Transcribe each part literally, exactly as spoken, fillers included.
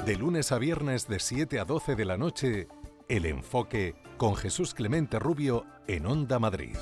De lunes a viernes de siete a doce de la noche, El Enfoque con Jesús Clemente Rubio en Onda Madrid.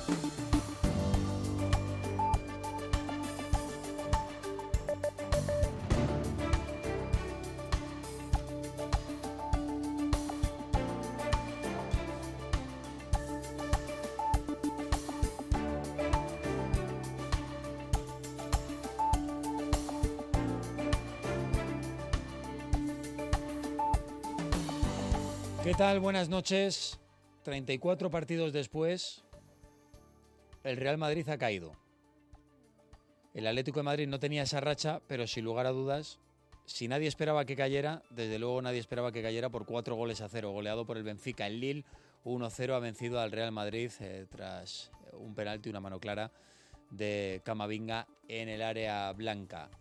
¿Qué tal? Buenas noches. treinta y cuatro partidos después, el Real Madrid ha caído. El Atlético de Madrid no tenía esa racha, pero sin lugar a dudas, si nadie esperaba que cayera, desde luego nadie esperaba que cayera por cuatro goles a cero, goleado por el Benfica. El Lille uno cero ha vencido al Real Madrid eh, tras un penalti y una mano clara de Camavinga en el área blanca.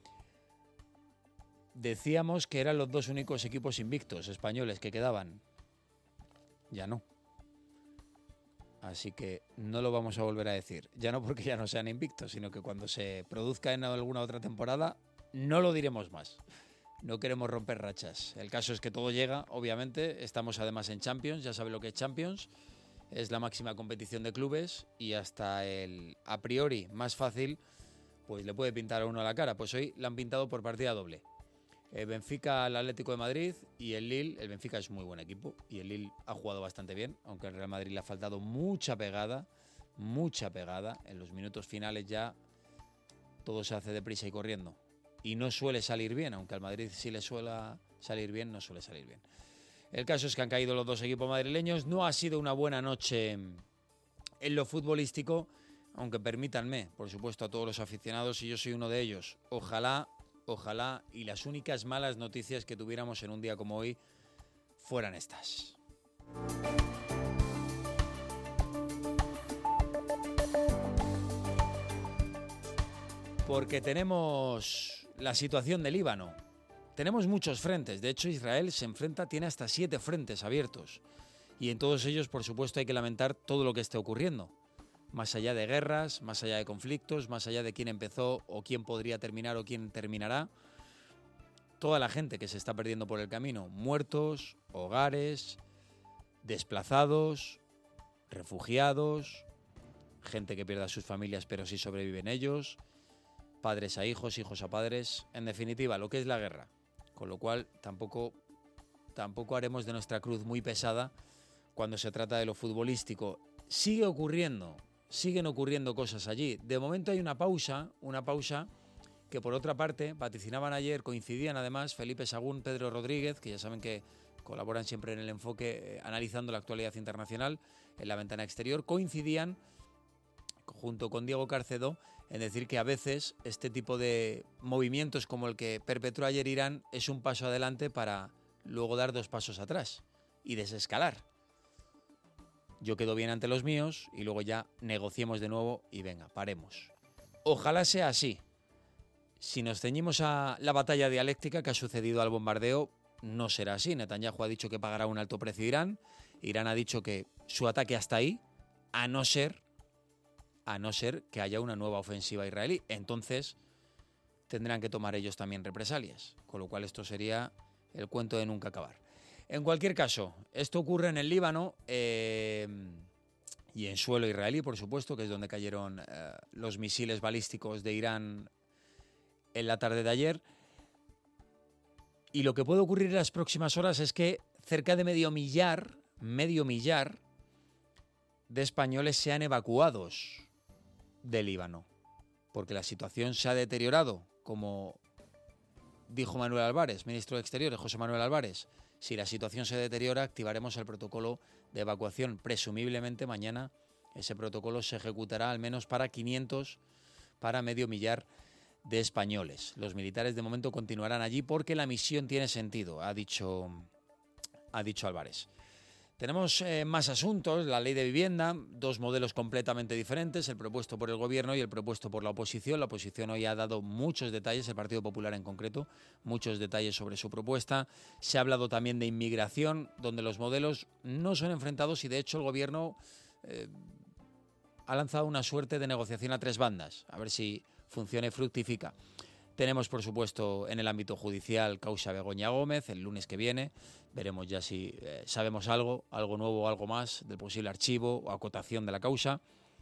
Decíamos que eran los dos únicos equipos invictos españoles que quedaban. Ya no. Así que no lo vamos a volver a decir. Ya no porque ya no sean invictos, sino que cuando se produzca en alguna otra temporada, no lo diremos más. No queremos romper rachas. El caso es que todo llega, obviamente. Estamos además en Champions, ya sabe lo que es Champions. Es la máxima competición de clubes y hasta el a priori más fácil, pues le puede pintar a uno a la cara. Pues hoy la han pintado por partida doble. El Benfica al Atlético de Madrid y el Lille. El Benfica es muy buen equipo y el Lille ha jugado bastante bien, aunque al Real Madrid le ha faltado mucha pegada, mucha pegada. En los minutos finales ya todo se hace deprisa y corriendo. Y no suele salir bien, aunque al Madrid sí le suele salir bien, no suele salir bien. El caso es que han caído los dos equipos madrileños. No ha sido una buena noche en lo futbolístico, aunque permítanme, por supuesto, a todos los aficionados, y yo soy uno de ellos, ojalá... Ojalá y las únicas malas noticias que tuviéramos en un día como hoy fueran estas. Porque tenemos la situación del Líbano. Tenemos muchos frentes. De hecho, Israel se enfrenta, tiene hasta siete frentes abiertos. Y en todos ellos, por supuesto, hay que lamentar todo lo que esté ocurriendo. Más allá de guerras, más allá de conflictos, más allá de quién empezó o quién podría terminar o quién terminará, toda la gente que se está perdiendo por el camino, muertos, hogares, desplazados, refugiados, gente que pierde a sus familias pero sí sobreviven ellos, padres a hijos, hijos a padres, en definitiva, lo que es la guerra. Con lo cual tampoco, tampoco haremos de nuestra cruz muy pesada cuando se trata de lo futbolístico. Sigue ocurriendo. Siguen ocurriendo cosas allí. De momento hay una pausa, una pausa que por otra parte vaticinaban ayer, coincidían además Felipe Sagún, Pedro Rodríguez, que ya saben que colaboran siempre en El Enfoque eh, analizando la actualidad internacional en la ventana exterior, coincidían junto con Diego Carcedo en decir que a veces este tipo de movimientos como el que perpetró ayer Irán es un paso adelante para luego dar dos pasos atrás y desescalar. Yo quedo bien ante los míos y luego ya negociemos de nuevo y venga, paremos. Ojalá sea así. Si nos ceñimos a la batalla dialéctica que ha sucedido al bombardeo, no será así. Netanyahu ha dicho que pagará un alto precio a Irán. Irán ha dicho que su ataque hasta ahí, a no ser, a no ser que haya una nueva ofensiva israelí. Entonces tendrán que tomar ellos también represalias. Con lo cual esto sería el cuento de nunca acabar. En cualquier caso, esto ocurre en el Líbano eh, y en suelo israelí, por supuesto, que es donde cayeron eh, los misiles balísticos de Irán en la tarde de ayer. Y lo que puede ocurrir en las próximas horas es que cerca de medio millar, medio millar de españoles sean evacuados del Líbano, porque la situación se ha deteriorado, como dijo Manuel Álvarez, ministro de Exteriores, José Manuel Álvarez. Si la situación se deteriora, activaremos el protocolo de evacuación. Presumiblemente mañana ese protocolo se ejecutará al menos para quinientos, para medio millar de españoles. Los militares de momento continuarán allí porque la misión tiene sentido, ha dicho, ha dicho Álvarez. Tenemos eh, más asuntos, la ley de vivienda, dos modelos completamente diferentes, el propuesto por el gobierno y el propuesto por la oposición. La oposición hoy ha dado muchos detalles, el Partido Popular en concreto, muchos detalles sobre su propuesta. Se ha hablado también de inmigración, donde los modelos no son enfrentados y de hecho el gobierno eh, ha lanzado una suerte de negociación a tres bandas, a ver si funciona y fructifica. Tenemos, por supuesto, en el ámbito judicial, causa Begoña Gómez, el lunes que viene. Veremos ya si eh, sabemos algo, algo nuevo o algo más del posible archivo o acotación de la causa.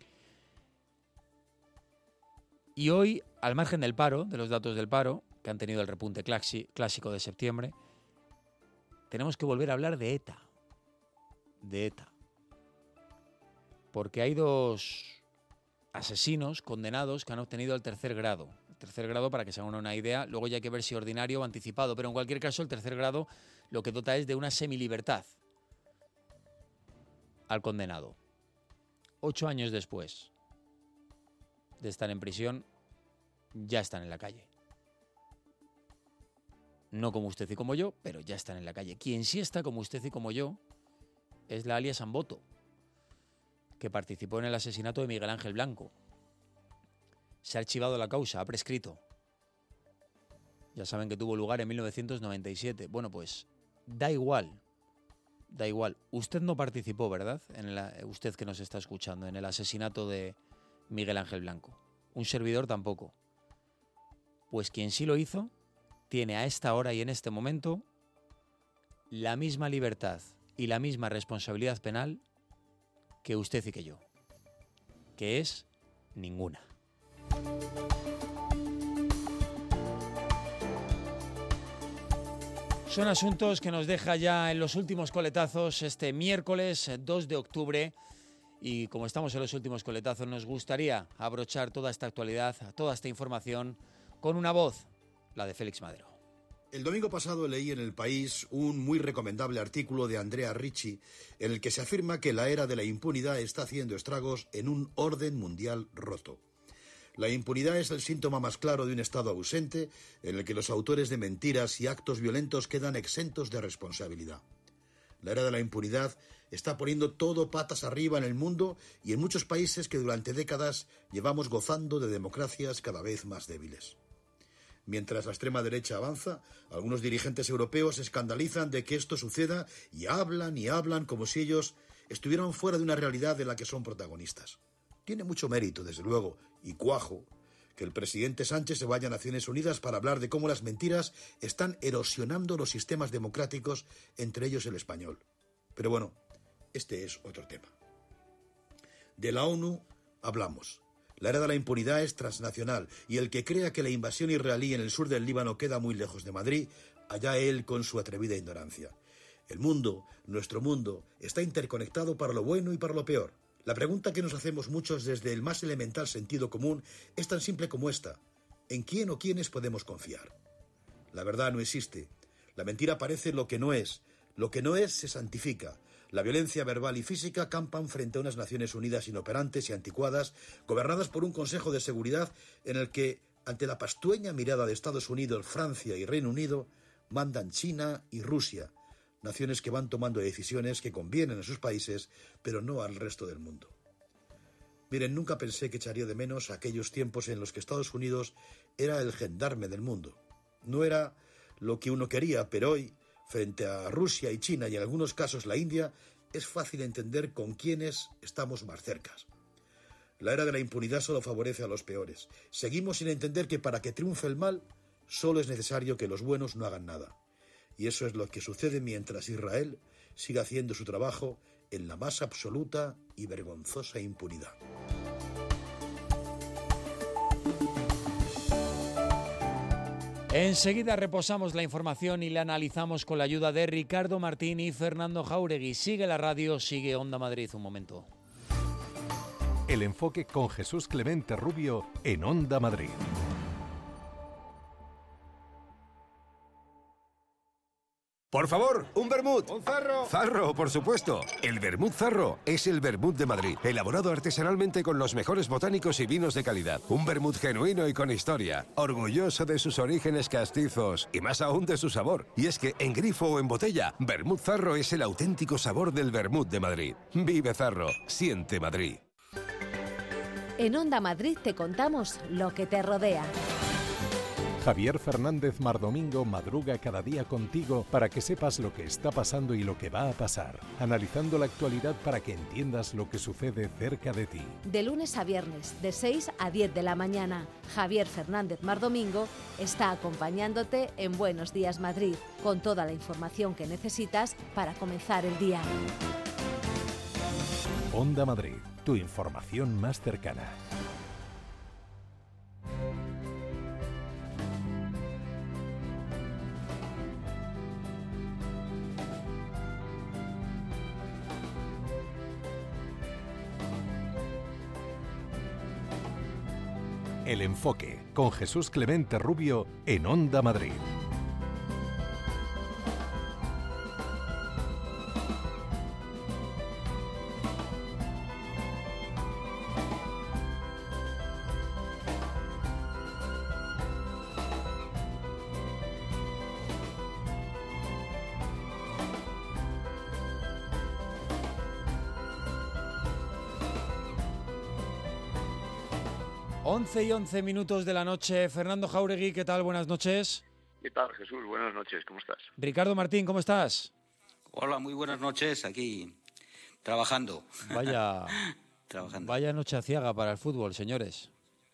Y hoy, al margen del paro, de los datos del paro, que han tenido el repunte clásico de septiembre, tenemos que volver a hablar de ETA. De ETA. Porque hay dos asesinos condenados que han obtenido el tercer grado. El tercer grado, para que se hagan una idea, luego ya hay que ver si ordinario o anticipado, pero en cualquier caso el tercer grado lo que dota es de una semilibertad al condenado. Ocho años después de estar en prisión, ya están en la calle. No como usted y como yo, pero ya están en la calle. Quien sí está como usted y como yo es la alias Amboto, que participó en el asesinato de Miguel Ángel Blanco. Se ha archivado la causa, ha prescrito. Ya saben que tuvo lugar en mil novecientos noventa y siete. Bueno, pues da igual, da igual. Usted no participó, ¿verdad? En el, usted que nos está escuchando, en el asesinato de Miguel Ángel Blanco. Un servidor tampoco. Pues quien sí lo hizo tiene a esta hora y en este momento la misma libertad y la misma responsabilidad penal que usted y que yo, que es ninguna. Son asuntos que nos deja ya en los últimos coletazos este miércoles dos de octubre y como estamos en los últimos coletazos nos gustaría abrochar toda esta actualidad, toda esta información con una voz, la de Félix Madero. El domingo pasado leí en El País un muy recomendable artículo de Andrea Ricci en el que se afirma que la era de la impunidad está haciendo estragos en un orden mundial roto. La impunidad es el síntoma más claro de un Estado ausente en el que los autores de mentiras y actos violentos quedan exentos de responsabilidad. La era de la impunidad está poniendo todo patas arriba en el mundo y en muchos países que durante décadas llevamos gozando de democracias cada vez más débiles. Mientras la extrema derecha avanza, algunos dirigentes europeos se escandalizan de que esto suceda y hablan y hablan como si ellos estuvieran fuera de una realidad de la que son protagonistas. Tiene mucho mérito, desde luego, y cuajo, que el presidente Sánchez se vaya a Naciones Unidas para hablar de cómo las mentiras están erosionando los sistemas democráticos, entre ellos el español. Pero bueno, este es otro tema. De la ONU hablamos. La era de la impunidad es transnacional y el que crea que la invasión israelí en el sur del Líbano queda muy lejos de Madrid, allá él con su atrevida ignorancia. El mundo, nuestro mundo, está interconectado para lo bueno y para lo peor. La pregunta que nos hacemos muchos desde el más elemental sentido común es tan simple como esta. ¿En quién o quiénes podemos confiar? La verdad no existe. La mentira parece lo que no es. Lo que no es se santifica. La violencia verbal y física campan frente a unas Naciones Unidas inoperantes y anticuadas, gobernadas por un Consejo de Seguridad en el que, ante la pastueña mirada de Estados Unidos, Francia y Reino Unido, mandan China y Rusia, naciones que van tomando decisiones que convienen a sus países, pero no al resto del mundo. Miren, nunca pensé que echaría de menos aquellos tiempos en los que Estados Unidos era el gendarme del mundo. No era lo que uno quería, pero hoy, frente a Rusia y China y en algunos casos la India, es fácil entender con quiénes estamos más cercas. La era de la impunidad solo favorece a los peores. Seguimos sin entender que para que triunfe el mal, solo es necesario que los buenos no hagan nada. Y eso es lo que sucede mientras Israel siga haciendo su trabajo en la más absoluta y vergonzosa impunidad. Enseguida reposamos la información y la analizamos con la ayuda de Ricardo Martín y Fernando Jáuregui. Sigue la radio, sigue Onda Madrid. Un momento. El enfoque con Jesús Clemente Rubio en Onda Madrid. Por favor, un vermut. Un zarro. Zarro, por supuesto. El vermut Zarro es el vermut de Madrid, elaborado artesanalmente con los mejores botánicos y vinos de calidad. Un vermut genuino y con historia, orgulloso de sus orígenes castizos y más aún de su sabor. Y es que en grifo o en botella, vermut Zarro es el auténtico sabor del vermut de Madrid. Vive Zarro, siente Madrid. En Onda Madrid te contamos lo que te rodea. Javier Fernández Mardomingo madruga cada día contigo para que sepas lo que está pasando y lo que va a pasar, analizando la actualidad para que entiendas lo que sucede cerca de ti. De lunes a viernes, de seis a diez de la mañana, Javier Fernández Mardomingo está acompañándote en Buenos Días Madrid, con toda la información que necesitas para comenzar el día. Onda Madrid, tu información más cercana. El enfoque, con Jesús Clemente Rubio en Onda Madrid. once y once minutos de la noche. Fernando Jauregui, ¿qué tal? Buenas noches. ¿Qué tal, Jesús? Buenas noches, ¿cómo estás? Ricardo Martín, ¿cómo estás? Hola, muy buenas noches, aquí trabajando. Vaya, trabajando. Vaya noche aciaga para el fútbol, señores.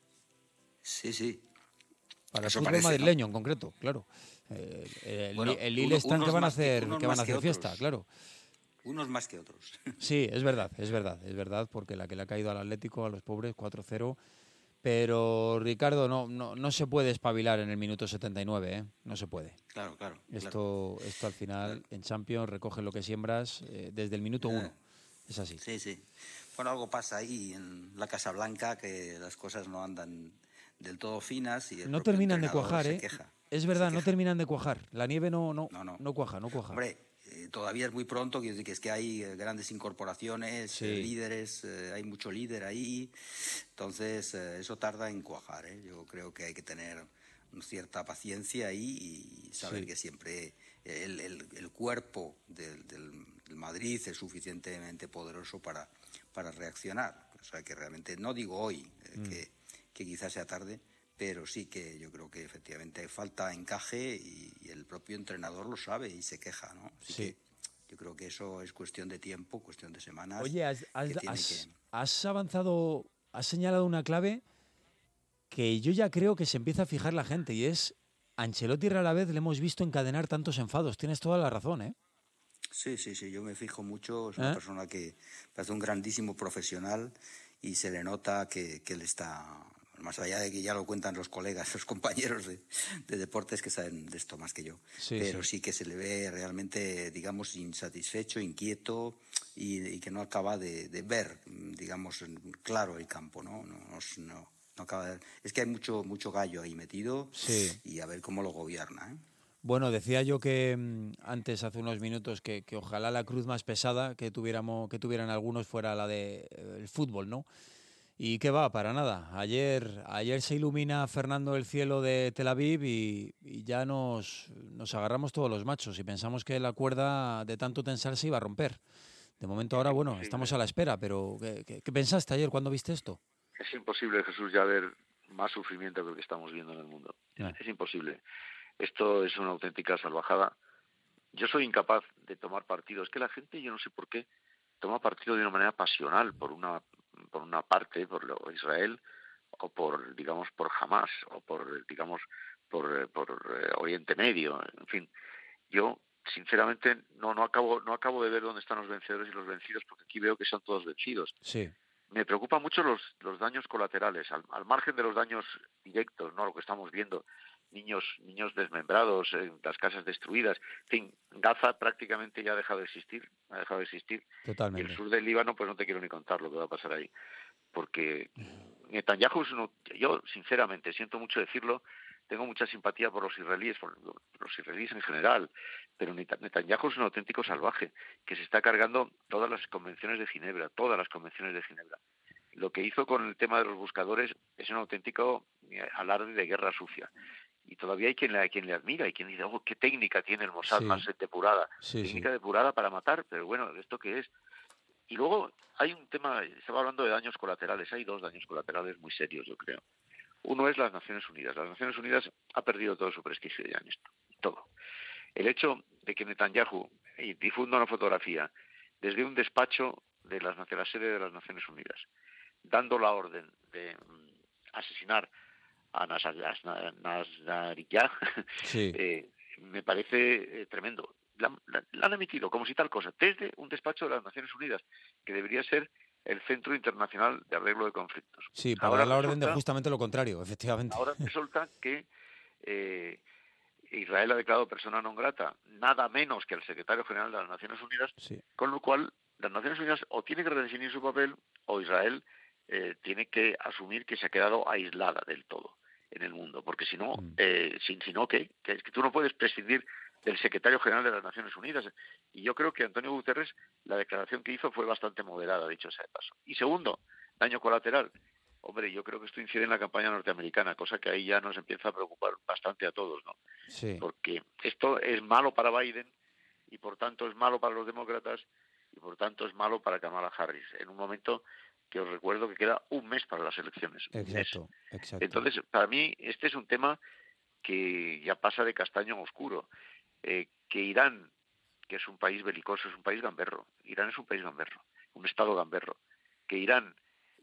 Sí, sí. Para Eso el fútbol parece, madrileño, ¿no? en concreto, claro. Eh, el Bueno, el Lille uno- están unos que van a más que- hacer, unos que van a más que hacer fiesta, otros. claro. Unos más que otros. Sí, es verdad, es verdad, es verdad, porque la que le ha caído al Atlético, a los pobres, cuatro cero. Pero, Ricardo, no, no, no se puede espabilar en el minuto setenta y nueve, ¿eh? No se puede. Claro, claro. Esto, esto al final, en Champions, recoge lo que siembras eh, desde el minuto uno. Es así. Sí, sí. Bueno, algo pasa ahí en la Casa Blanca, que las cosas no andan del todo finas y el No propio terminan de entrenador cuajar, se ¿eh? queja. Es verdad, Se no queja. terminan de cuajar. La nieve no, no, No, no. no cuaja, no cuaja. Hombre, eh, todavía es muy pronto, quiero decir que es que hay eh, grandes incorporaciones, Sí. eh, líderes, eh, hay mucho líder ahí, entonces eh, eso tarda en cuajar, ¿eh? Yo creo que hay que tener cierta paciencia ahí y saber Sí. que siempre el, el- el cuerpo del, del- del Madrid es suficientemente poderoso para, para reaccionar. O sea que realmente, no digo hoy, eh, Mm. que, que quizás sea tarde, pero sí que yo creo que efectivamente falta encaje y, y el propio entrenador lo sabe y se queja, ¿no? Así Sí. que yo creo que eso es cuestión de tiempo, cuestión de semanas. Oye, has, has- que tiene has- que- has avanzado, has señalado una clave que yo ya creo que se empieza a fijar la gente, y es Ancelotti a la vez le hemos visto encadenar tantos enfados. Tienes toda la razón, ¿eh? Sí, sí, sí, yo me fijo mucho, es una ¿Eh? persona que parece un grandísimo profesional y se le nota que, que él está, más allá de que ya lo cuentan los colegas, los compañeros de, de deportes que saben de esto más que yo, Sí, pero sí. sí. que se le ve realmente, digamos, insatisfecho, inquieto y, y que no acaba de, de ver, digamos, en- claro el campo, ¿no? No, no, no- no acaba de ver. Es que hay mucho, mucho gallo ahí metido Sí. y a ver cómo lo gobierna, ¿eh? Bueno, decía yo que mm, antes, hace unos minutos, que, que ojalá la cruz más pesada que tuviéramos, que tuvieran algunos fuera la de eh, el fútbol, ¿no? Y qué va, para nada. Ayer, ayer se ilumina, Fernando, el cielo de Tel Aviv y, y ya nos, nos agarramos todos los machos y pensamos que la cuerda de tanto tensar se iba a romper. De momento ahora, bueno, Sí, estamos sí. a la espera, pero ¿qué, qué- qué pensaste ayer cuando viste esto? Es imposible, Jesús, ya ver más sufrimiento que el que estamos viendo en el mundo. Ah. Es imposible. Esto es una auténtica salvajada. Yo soy incapaz de tomar partido. Es que la gente, yo no sé por qué, toma partido de una manera pasional por una por una parte, por lo- Israel, o por, digamos, por Hamas, o por, digamos, por, por eh, Oriente Medio. En fin, yo sinceramente no no acabo no acabo de ver dónde están los vencedores y los vencidos, porque aquí veo que son todos vencidos. Sí, Me preocupan mucho los, los daños colaterales, al, al margen de los daños directos, no lo que estamos viendo, niños niños desmembrados, eh, las casas destruidas, en fin, Gaza prácticamente ya ha dejado de existir, ha dejado de existir, y totalmente. el sur del Líbano, pues no te quiero ni contar lo que va a pasar ahí, porque Netanyahu es uno, yo sinceramente, siento mucho decirlo, tengo mucha simpatía por los israelíes, por los israelíes en general, pero Netanyahu es un auténtico salvaje, que se está cargando todas las convenciones de Ginebra, todas las convenciones de Ginebra. Lo que hizo con el tema de los buscadores es un auténtico alarde de guerra sucia. Y todavía hay quien le, quien le admira, hay quien dice, oh, qué técnica tiene el Mossad, Sí. más depurada, Sí, técnica sí. depurada para matar, pero bueno, ¿esto qué es? Y luego hay un tema, estaba hablando de daños colaterales, hay dos daños colaterales muy serios, yo creo. Uno es las Naciones Unidas. Las Naciones Unidas ha perdido todo su prestigio ya en esto, todo. El hecho de que Netanyahu difunda una fotografía desde un despacho de, las, de la sede de las Naciones Unidas, dando la orden de mm, asesinar a Nazariyah, sí. eh, me parece eh, tremendo. La, la, la han emitido como si tal cosa, desde un despacho de las Naciones Unidas, que debería ser el Centro Internacional de Arreglo de Conflictos. Sí, para ahora dar la resulta, orden de justamente lo contrario, efectivamente. Ahora resulta que eh, Israel ha declarado persona non grata nada menos que el secretario general de las Naciones Unidas, sí. con lo cual las Naciones Unidas o tienen que redefinir su papel o Israel eh, tiene que asumir que se ha quedado aislada del todo en el mundo, porque si no, mm. eh, si, si no, ¿qué? Que es que tú no puedes prescindir del secretario general de las Naciones Unidas. Y yo creo que Antonio Guterres, la declaración que hizo fue bastante moderada, dicho sea de paso. Y segundo, daño colateral. Hombre, yo creo que esto incide en la campaña norteamericana, cosa que ahí ya nos empieza a preocupar bastante a todos, ¿no? Sí. Porque esto es malo para Biden y por tanto es malo para los demócratas y por tanto es malo para Kamala Harris, en un momento que os recuerdo que queda un mes para las elecciones. Exacto, exacto. Entonces, para mí, este es un tema que ya pasa de castaño a oscuro. Eh, que Irán, que es un país belicoso, es un país gamberro. Irán es un país gamberro, un estado gamberro. Que Irán,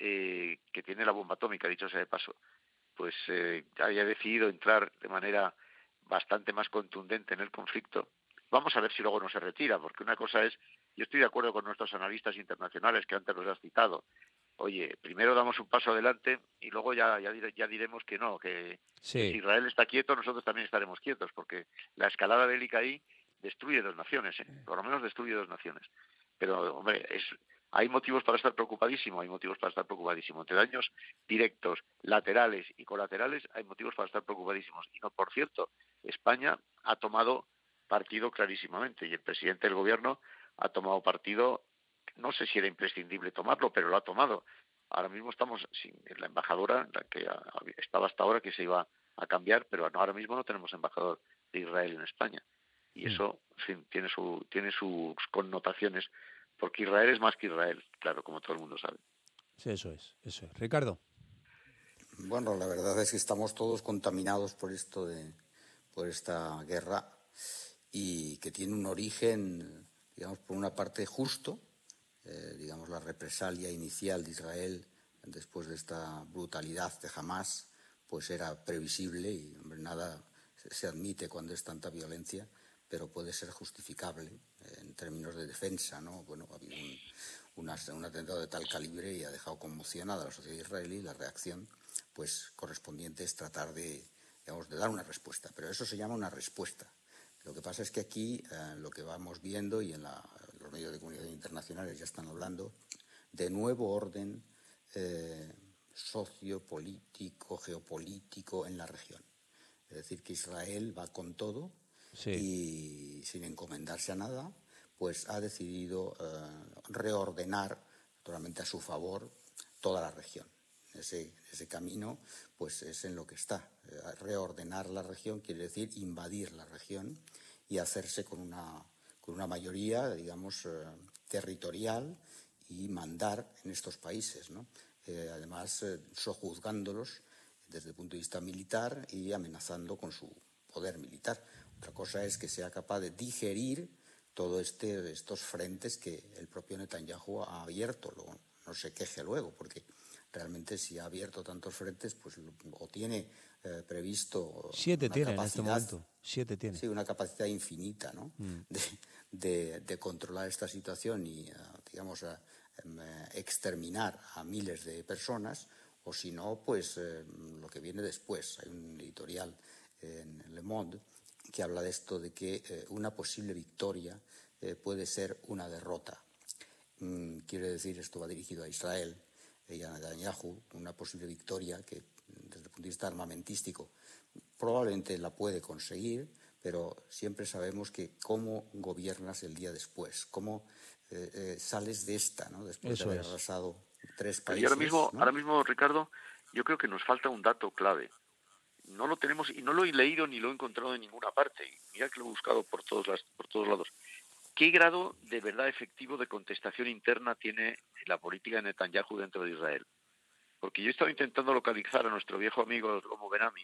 eh, que tiene la bomba atómica, dicho sea de paso, pues eh, haya decidido entrar de manera bastante más contundente en el conflicto. Vamos a ver si luego no se retira, porque una cosa es, yo estoy de acuerdo con nuestros analistas internacionales que antes los has citado. Oye, primero damos un paso adelante y luego ya ya, dire, ya diremos que no, que, sí. que si Israel está quieto, nosotros también estaremos quietos, porque la escalada bélica ahí destruye dos naciones, ¿eh? Por lo menos destruye dos naciones. Pero, hombre, es, hay motivos para estar preocupadísimo, hay motivos para estar preocupadísimo. Entre daños directos, laterales y colaterales, hay motivos para estar preocupadísimos. Y no, por cierto, España ha tomado partido clarísimamente y el presidente del gobierno ha tomado partido. No sé si era imprescindible tomarlo, pero lo ha tomado. Ahora mismo estamos sin la embajadora, la que estaba hasta ahora, que se iba a cambiar, pero ahora mismo no tenemos embajador de Israel en España. Y eso, en fin, tiene, su, tiene sus connotaciones, porque Israel es más que Israel, claro, como todo el mundo sabe. Sí, eso es, eso es. Ricardo. Bueno, la verdad es que estamos todos contaminados por esto de, por esta guerra y que tiene un origen, digamos, por una parte justo. Eh, digamos, la represalia inicial de Israel después de esta brutalidad de Hamás, pues era previsible y hombre, nada se, se admite cuando es tanta violencia, pero puede ser justificable eh, en términos de defensa, ¿no? Bueno, ha habido un, un, un atentado de tal calibre y ha dejado conmocionada a la sociedad israelí. La reacción, pues, correspondiente es tratar de, digamos, de dar una respuesta, pero eso se llama una respuesta. Lo que pasa es que aquí eh, lo que vamos viendo y en la, los medios de comunicación internacionales ya están hablando de nuevo orden eh, sociopolítico, geopolítico en la región. Es decir, que Israel va con todo sí. y sin encomendarse a nada, pues ha decidido eh, reordenar, naturalmente a su favor, toda la región. Ese, ese camino pues es en lo que está. Reordenar la región quiere decir invadir la región y hacerse con una, con una mayoría, digamos, eh, territorial y mandar en estos países, ¿no? Eh, además, eh, sojuzgándolos desde el punto de vista militar y amenazando con su poder militar. Otra cosa es que sea capaz de digerir todo este, estos frentes que el propio Netanyahu ha abierto. Luego, no se queje luego, porque realmente si ha abierto tantos frentes, pues o tiene eh, previsto siete tiene en este momento, siete tiene. Sí, una capacidad infinita, ¿no? Mm. De, de, de controlar esta situación y, uh, digamos, uh, um, exterminar a miles de personas, o si no, pues eh, lo que viene después. Hay un editorial en Le Monde que habla de esto, de que eh, una posible victoria eh, puede ser una derrota. Mm, quiere decir, esto va dirigido a Israel y a Netanyahu, una posible victoria que desde el punto de vista armamentístico probablemente la puede conseguir, pero siempre sabemos que cómo gobiernas el día después, cómo eh, eh, sales de esta, ¿no? Después Eso de haber es. arrasado tres países. Y ahora mismo, ¿no? ahora mismo, Ricardo, yo creo que nos falta un dato clave. No lo tenemos y no lo he leído ni lo he encontrado en ninguna parte. Mira que lo he buscado por todos, las, por todos lados. ¿Qué grado de verdad efectivo de contestación interna tiene la política de Netanyahu dentro de Israel? porque yo he estado intentando localizar a nuestro viejo amigo Shlomo Ben-Ami,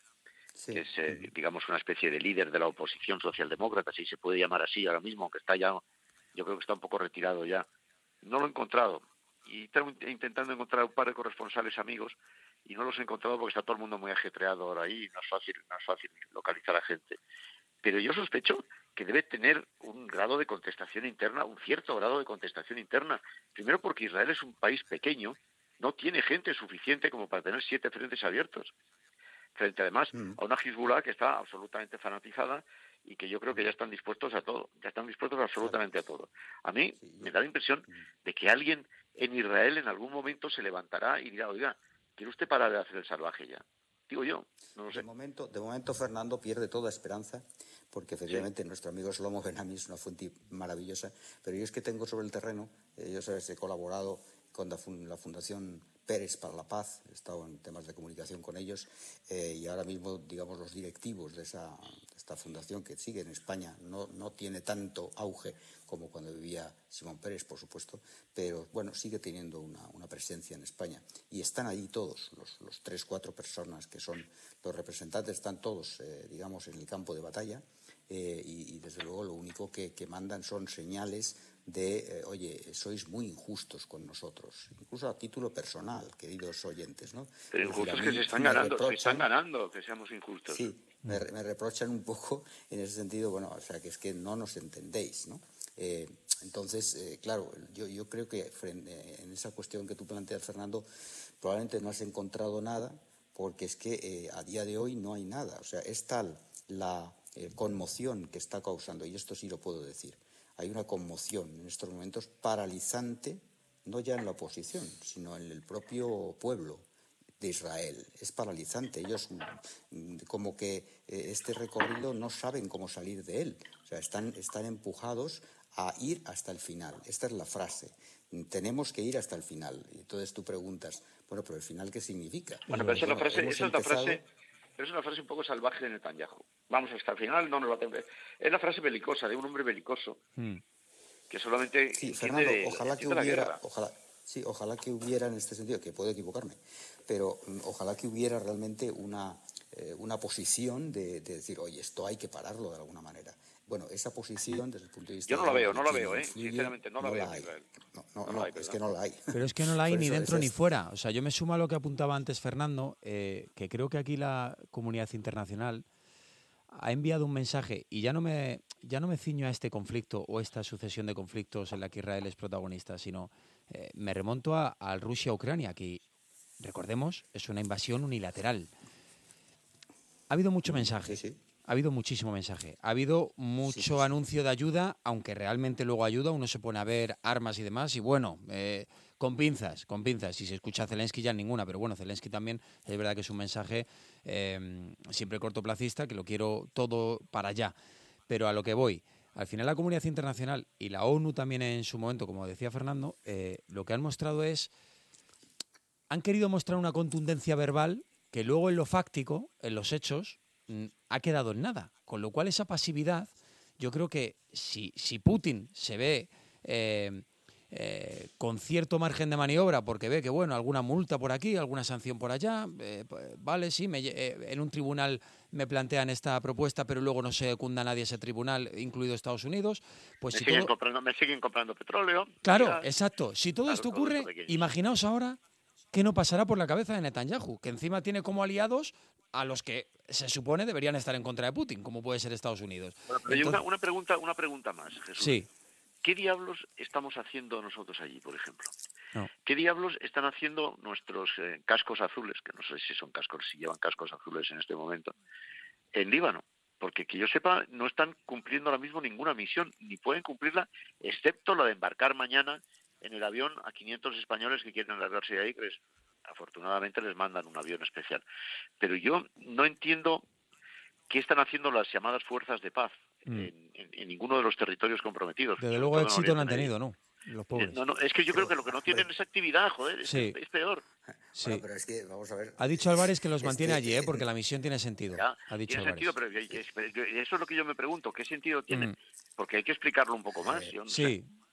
Sí. que es, eh, digamos, una especie de líder de la oposición socialdemócrata, si se puede llamar así ahora mismo, aunque está ya, yo creo que está un poco retirado ya. No lo he encontrado. Y estaba intentando encontrar un par de corresponsales amigos y no los he encontrado porque está todo el mundo muy ajetreado ahora ahí y no es fácil, no es fácil localizar a gente. Pero yo sospecho que debe tener un grado de contestación interna, un cierto grado de contestación interna. Primero porque Israel es un país pequeño, no tiene gente suficiente como para tener siete frentes abiertos. Frente además mm. a una Hezbollah que está absolutamente fanatizada y que yo creo que ya están dispuestos a todo, ya están dispuestos absolutamente a todo. A mí me da la impresión de que alguien en Israel en algún momento se levantará y dirá, oiga, ¿quiere usted parar de hacer el salvaje ya? Digo yo, no lo sé. De momento, de momento Fernando pierde toda esperanza, porque efectivamente sí. nuestro amigo Shlomo Ben-Ami es una fuente maravillosa, pero yo es que tengo sobre el terreno, eh, yo sabes, he colaborado con la, fun la Fundación Pérez para la Paz, he estado en temas de comunicación con ellos, eh, y ahora mismo, digamos, los directivos de, esa, de esta fundación, que sigue en España, no, no tiene tanto auge como cuando vivía Simón Pérez, por supuesto, pero bueno, sigue teniendo una, una presencia en España. Y están allí todos, los, los tres, cuatro personas que son los representantes, están todos, eh, digamos, en el campo de batalla, eh, y, y desde luego lo único que, que mandan son señales de, eh, oye, sois muy injustos con nosotros, incluso a título personal, queridos oyentes, ¿no? Pero injustos que se están ganando, reprochan, se están ganando, que seamos injustos. Sí, me, me reprochan un poco en ese sentido, bueno, o sea, que es que no nos entendéis, ¿no? Eh, entonces, eh, claro, yo, yo creo que en esa cuestión que tú planteas, Fernando, probablemente no has encontrado nada, porque es que eh, a día de hoy no hay nada, o sea, es tal la eh, conmoción que está causando, y esto sí lo puedo decir, hay una conmoción en estos momentos paralizante, no ya en la oposición, sino en el propio pueblo de Israel. Es paralizante. Ellos como que este recorrido no saben cómo salir de él. O sea, están, están empujados a ir hasta el final. Esta es la frase. Tenemos que ir hasta el final. Y entonces tú preguntas, bueno, pero ¿el final qué significa? Bueno, pero esa, bueno, es, la frase, esa empezado... es la frase... Pero es una frase un poco salvaje de Netanyahu. Vamos hasta el final, no nos va a tener... Es la frase belicosa, de un hombre belicoso, mm. que solamente... Sí, Fernando, de, ojalá que hubiera... Ojalá, sí, ojalá que hubiera en este sentido, que puedo equivocarme, pero um, ojalá que hubiera realmente una, eh, una posición de, de decir, oye, esto hay que pararlo de alguna manera. Bueno, esa posición desde el punto de vista... Yo no la veo, no la veo, ¿eh? Sinceramente, no la no veo. La hay. No, no, no, no hay, es que no la hay. Pero es que no la hay ni dentro ni fuera. O sea, yo me sumo a lo que apuntaba antes Fernando, eh, que creo que aquí la comunidad internacional ha enviado un mensaje, y ya no me ya no me ciño a este conflicto o esta sucesión de conflictos en la que Israel es protagonista, sino eh, me remonto a, a Rusia-Ucrania, que, recordemos, es una invasión unilateral. Ha habido mucho mensaje. Sí, sí. Ha habido muchísimo mensaje. Ha habido mucho sí, sí, sí. anuncio de ayuda, aunque realmente luego ayuda, uno se pone a ver armas y demás, y bueno, eh, con pinzas, con pinzas. Si se escucha a Zelensky ya ninguna, pero bueno, Zelensky también es verdad que es un mensaje eh, siempre cortoplacista, que lo quiero todo para allá. Pero a lo que voy, al final la comunidad internacional y la ONU también en su momento, como decía Fernando, eh, lo que han mostrado es, han querido mostrar una contundencia verbal que luego en lo fáctico, en los hechos, ha quedado en nada, con lo cual esa pasividad, yo creo que si, si Putin se ve eh, eh, con cierto margen de maniobra, porque ve que bueno, alguna multa por aquí, alguna sanción por allá, eh, pues, vale, sí, me, eh, en un tribunal me plantean esta propuesta, pero luego no se secunda nadie ese tribunal, incluido Estados Unidos, pues me, si siguen todo... comprando, me siguen comprando petróleo. Claro, ya... exacto. Si todo claro, esto todo ocurre, esto imaginaos ahora qué no pasará por la cabeza de Netanyahu, que encima tiene como aliados a los que se supone deberían estar en contra de Putin, como puede ser Estados Unidos. Bueno, pero Entonces... una, una, pregunta, una pregunta más, Jesús. Sí. ¿Qué diablos estamos haciendo nosotros allí, por ejemplo? No. ¿Qué diablos están haciendo nuestros eh, cascos azules, que no sé si son cascos, si llevan cascos azules en este momento, en Líbano? Porque que yo sepa, no están cumpliendo ahora mismo ninguna misión, ni pueden cumplirla, excepto la de embarcar mañana en el avión a quinientos españoles que quieren largarse de ahí, que les, afortunadamente les mandan un avión especial. Pero yo no entiendo qué están haciendo las llamadas fuerzas de paz mm. en, en, en ninguno de los territorios comprometidos. Desde luego éxito no han tenido, ¿no? Los pobres. No, no, es que yo creo que lo que no tienen es actividad, joder, es, sí. es peor. Sí. Bueno, pero es que, vamos a ver... Ha dicho Álvarez que los mantiene este, allí, ¿eh? Porque la misión tiene sentido. Ya, ha dicho tiene Álvarez. sentido, pero eso es lo que yo me pregunto, ¿qué sentido tiene? Mm. Porque hay que explicarlo un poco más. Eh, yo no sí, sé.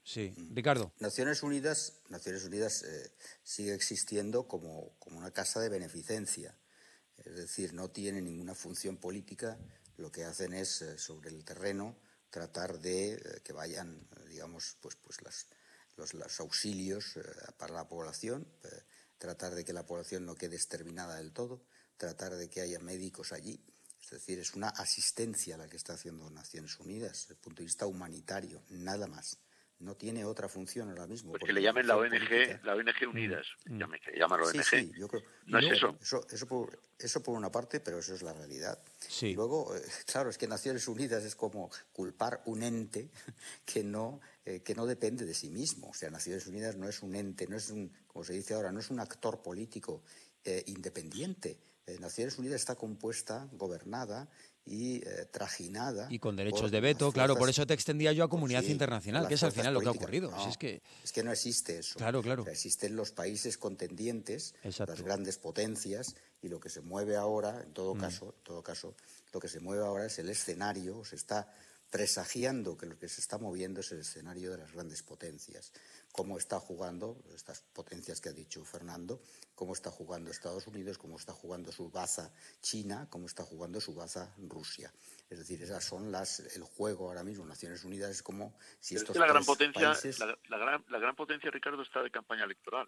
Sí, Ricardo. Naciones Unidas, Naciones Unidas eh, sigue existiendo como, como una casa de beneficencia. Es decir, no tiene ninguna función política. Lo que hacen es, eh, sobre el terreno, tratar de eh, que vayan, eh, digamos, pues, pues las, los, los auxilios eh, para la población, eh, tratar de que la población no quede exterminada del todo, tratar de que haya médicos allí. Es decir, es una asistencia la que está haciendo Naciones Unidas, desde el punto de vista humanitario, nada más. No tiene otra función ahora mismo. Pues que le llamen la O N G, política, la O N G Unidas, mm. llame, que llaman la O N G. Sí, sí, yo creo. ¿No es eso? Eso, eso, por, eso por una parte, pero eso es la realidad. Sí. Y luego, eh, claro, es que Naciones Unidas es como culpar un ente que no, eh, que no depende de sí mismo. O sea, Naciones Unidas no es un ente, no es un, como se dice ahora, no es un actor político eh, independiente. Eh, Naciones Unidas está compuesta, gobernada y eh, trajinada. Y con derechos de veto, claro, por eso te extendía yo a comunidad sí, internacional, que es al final políticas. Lo que ha ocurrido. No, si es, que... es que no existe eso. Claro, claro. O sea, existen los países contendientes, Exacto. las grandes potencias, y lo que se mueve ahora, en todo mm. caso, en todo caso, lo que se mueve ahora es el escenario, se está presagiando que lo que se está moviendo es el escenario de las grandes potencias. Cómo está jugando estas potencias que ha dicho Fernando, cómo está jugando Estados Unidos, cómo está jugando su baza China, cómo está jugando su baza Rusia. Es decir, esas son las el juego ahora mismo. Naciones Unidas es como si Pero estos es que la gran tres potencia, países... la, la, gran, la gran potencia, Ricardo, está de campaña electoral.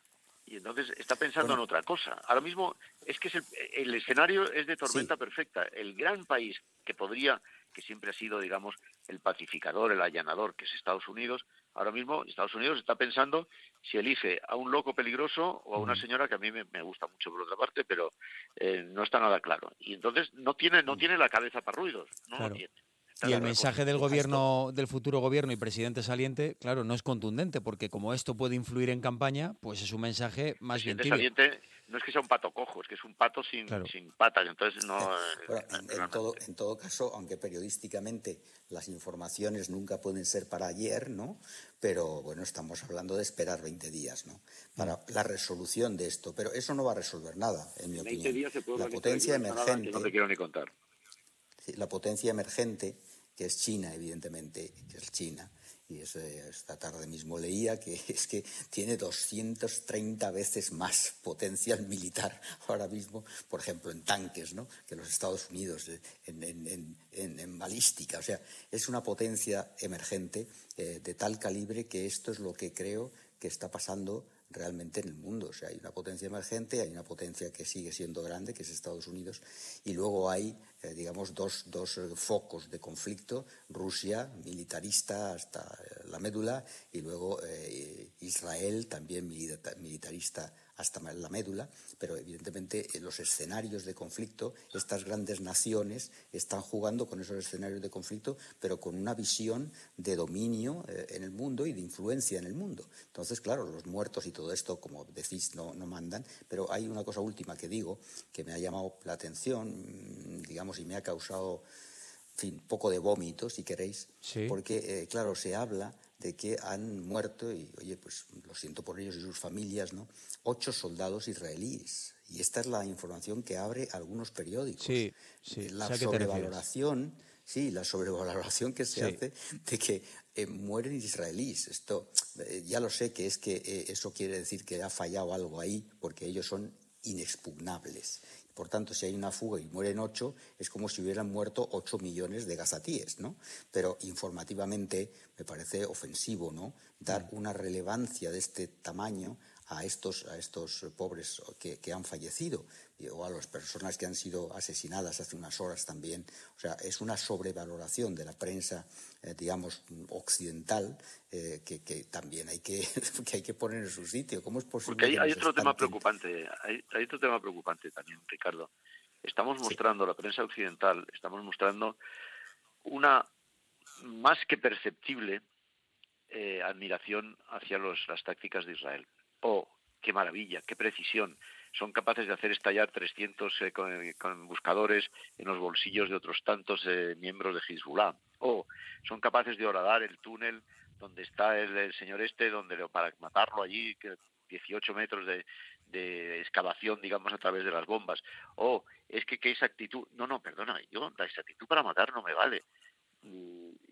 Y entonces está pensando bueno, en otra cosa. Ahora mismo es que es el, el escenario es de tormenta sí. perfecta. El gran país que podría, que siempre ha sido, digamos, el pacificador, el allanador, que es Estados Unidos, ahora mismo Estados Unidos está pensando si elige a un loco peligroso o a una señora que a mí me, me gusta mucho por otra parte, pero eh, no está nada claro. Y entonces no tiene, no tiene la cabeza para ruidos, no claro. lo tiene. Y el mensaje del gobierno, del futuro gobierno y presidente saliente, claro, no es contundente, porque como esto puede influir en campaña, pues es un mensaje más bien tibio. El presidente saliente no es que sea un pato cojo, es que es un pato sin, claro. sin patas, entonces no... Bueno, en, en, todo, en todo caso, aunque periodísticamente las informaciones nunca pueden ser para ayer, ¿no? Pero bueno, estamos hablando de esperar veinte días, ¿no? Para la resolución de esto, pero eso no va a resolver nada, en mi opinión. Días se puede la potencia emergente... Que no te quiero ni contar. La potencia emergente, que es China, evidentemente, que es China, y eso, esta tarde mismo leía que es que tiene doscientas treinta veces más potencial militar ahora mismo, por ejemplo, en tanques, ¿no?, que los Estados Unidos, en, en, en, en balística. O sea, es una potencia emergente eh, de tal calibre que esto es lo que creo que está pasando realmente en el mundo. O sea, hay una potencia emergente, hay una potencia que sigue siendo grande, que es Estados Unidos, y luego hay, eh, digamos, dos, dos eh, focos de conflicto: Rusia, militarista hasta eh, la médula, y luego eh, Israel, también milita- militarista hasta la médula, pero evidentemente en los escenarios de conflicto, estas grandes naciones están jugando con esos escenarios de conflicto, pero con una visión de dominio eh, en el mundo y de influencia en el mundo. Entonces, claro, los muertos y todo esto, como decís, no, no mandan, pero hay una cosa última que digo, que me ha llamado la atención, digamos, y me ha causado, en fin, un poco de vómito, si queréis, sí. porque, eh, claro, se habla de que han muerto, y oye, pues lo siento por ellos y sus familias, ¿no?, ocho soldados israelíes. Y esta es la información que abre algunos periódicos. Sí, sí. La sobrevaloración, sí, la sobrevaloración que se sí. hace de que eh, mueren israelíes. Esto, eh, ya lo sé que es que eh, eso quiere decir que ha fallado algo ahí, porque ellos son inexpugnables. Por tanto, si hay una fuga y mueren ocho, es como si hubieran muerto ocho millones de gazatíes, ¿no? Pero informativamente me parece ofensivo, ¿no?, dar una relevancia de este tamaño a estos, a estos pobres que, que han fallecido, o a las personas que han sido asesinadas hace unas horas también. O sea, es una sobrevaloración de la prensa, eh, digamos, occidental, eh, que, que también hay que, que hay que poner en su sitio. ¿Cómo es posible? Porque hay, que hay nos otro espanten? tema preocupante, hay, hay otro tema preocupante también, Ricardo. Estamos mostrando, sí. la prensa occidental, estamos mostrando una más que perceptible eh, admiración hacia los, las tácticas de Israel. ¡Oh, qué maravilla, qué precisión! Son capaces de hacer estallar trescientos eh, con, con buscadores en los bolsillos de otros tantos eh, miembros de Hezbollah. ¡Oh, son capaces de horadar el túnel donde está el, el señor este, donde para matarlo allí, que dieciocho metros de, de excavación, digamos, a través de las bombas! ¡Oh, es que, que esa actitud! No, no, perdona, yo, la exactitud para matar no me vale.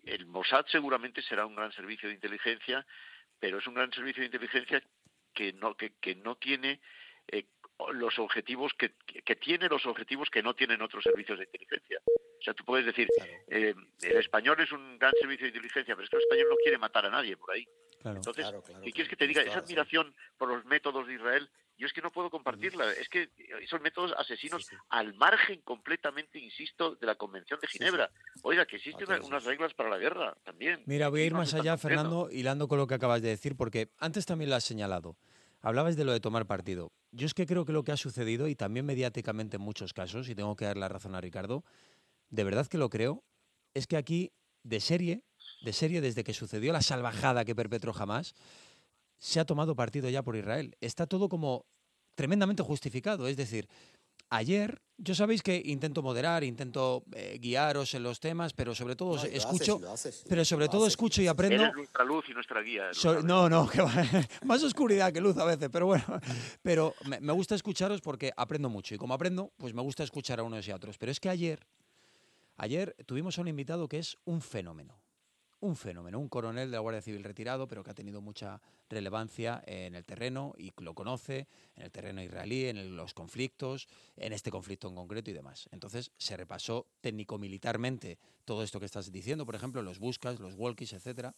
el Mossad seguramente será un gran servicio de inteligencia, pero es un gran servicio de inteligencia que no que, que no tiene eh, los objetivos que, que tiene los objetivos que no tienen otros servicios de inteligencia. O sea, tú puedes decir, claro. eh, el español es un gran servicio de inteligencia, pero es que el español no quiere matar a nadie por ahí. Claro. Entonces, claro, claro, ¿qué quieres que te diga? Esa admiración por los métodos de Israel, yo es que no puedo compartirla. Es que esos métodos asesinos sí, sí. al margen completamente, insisto, de la Convención de Ginebra. Sí, sí. Oiga, que existen okay, unas sí. reglas para la guerra también. Mira, voy a ir más allá, Fernando, hilando con lo que acabas de decir, porque antes también lo has señalado. Hablabas de lo de tomar partido. Yo es que creo que lo que ha sucedido, y también mediáticamente en muchos casos, y tengo que dar la razón a Ricardo, de verdad que lo creo, es que aquí, de serie, de serie desde que sucedió la salvajada que perpetró Hamás, se ha tomado partido ya por Israel. Está todo como tremendamente justificado. Es decir, ayer, yo sabéis que intento moderar, intento eh, guiaros en los temas, pero sobre todo no, escucho, lo haces, lo haces, pero sobre todo haces, escucho y aprendo. Eres nuestra luz y nuestra guía. So, no, no, que va, más oscuridad que luz a veces, pero bueno. Pero me, me gusta escucharos porque aprendo mucho y como aprendo, pues me gusta escuchar a unos y a otros. Pero es que ayer, ayer tuvimos a un invitado que es un fenómeno. Un fenómeno, un coronel de la Guardia Civil retirado, pero que ha tenido mucha relevancia en el terreno y lo conoce, en el terreno israelí, en el, los conflictos, en este conflicto en concreto y demás. Entonces se repasó técnico-militarmente todo esto que estás diciendo, por ejemplo, los buscas, los walkies, etcétera.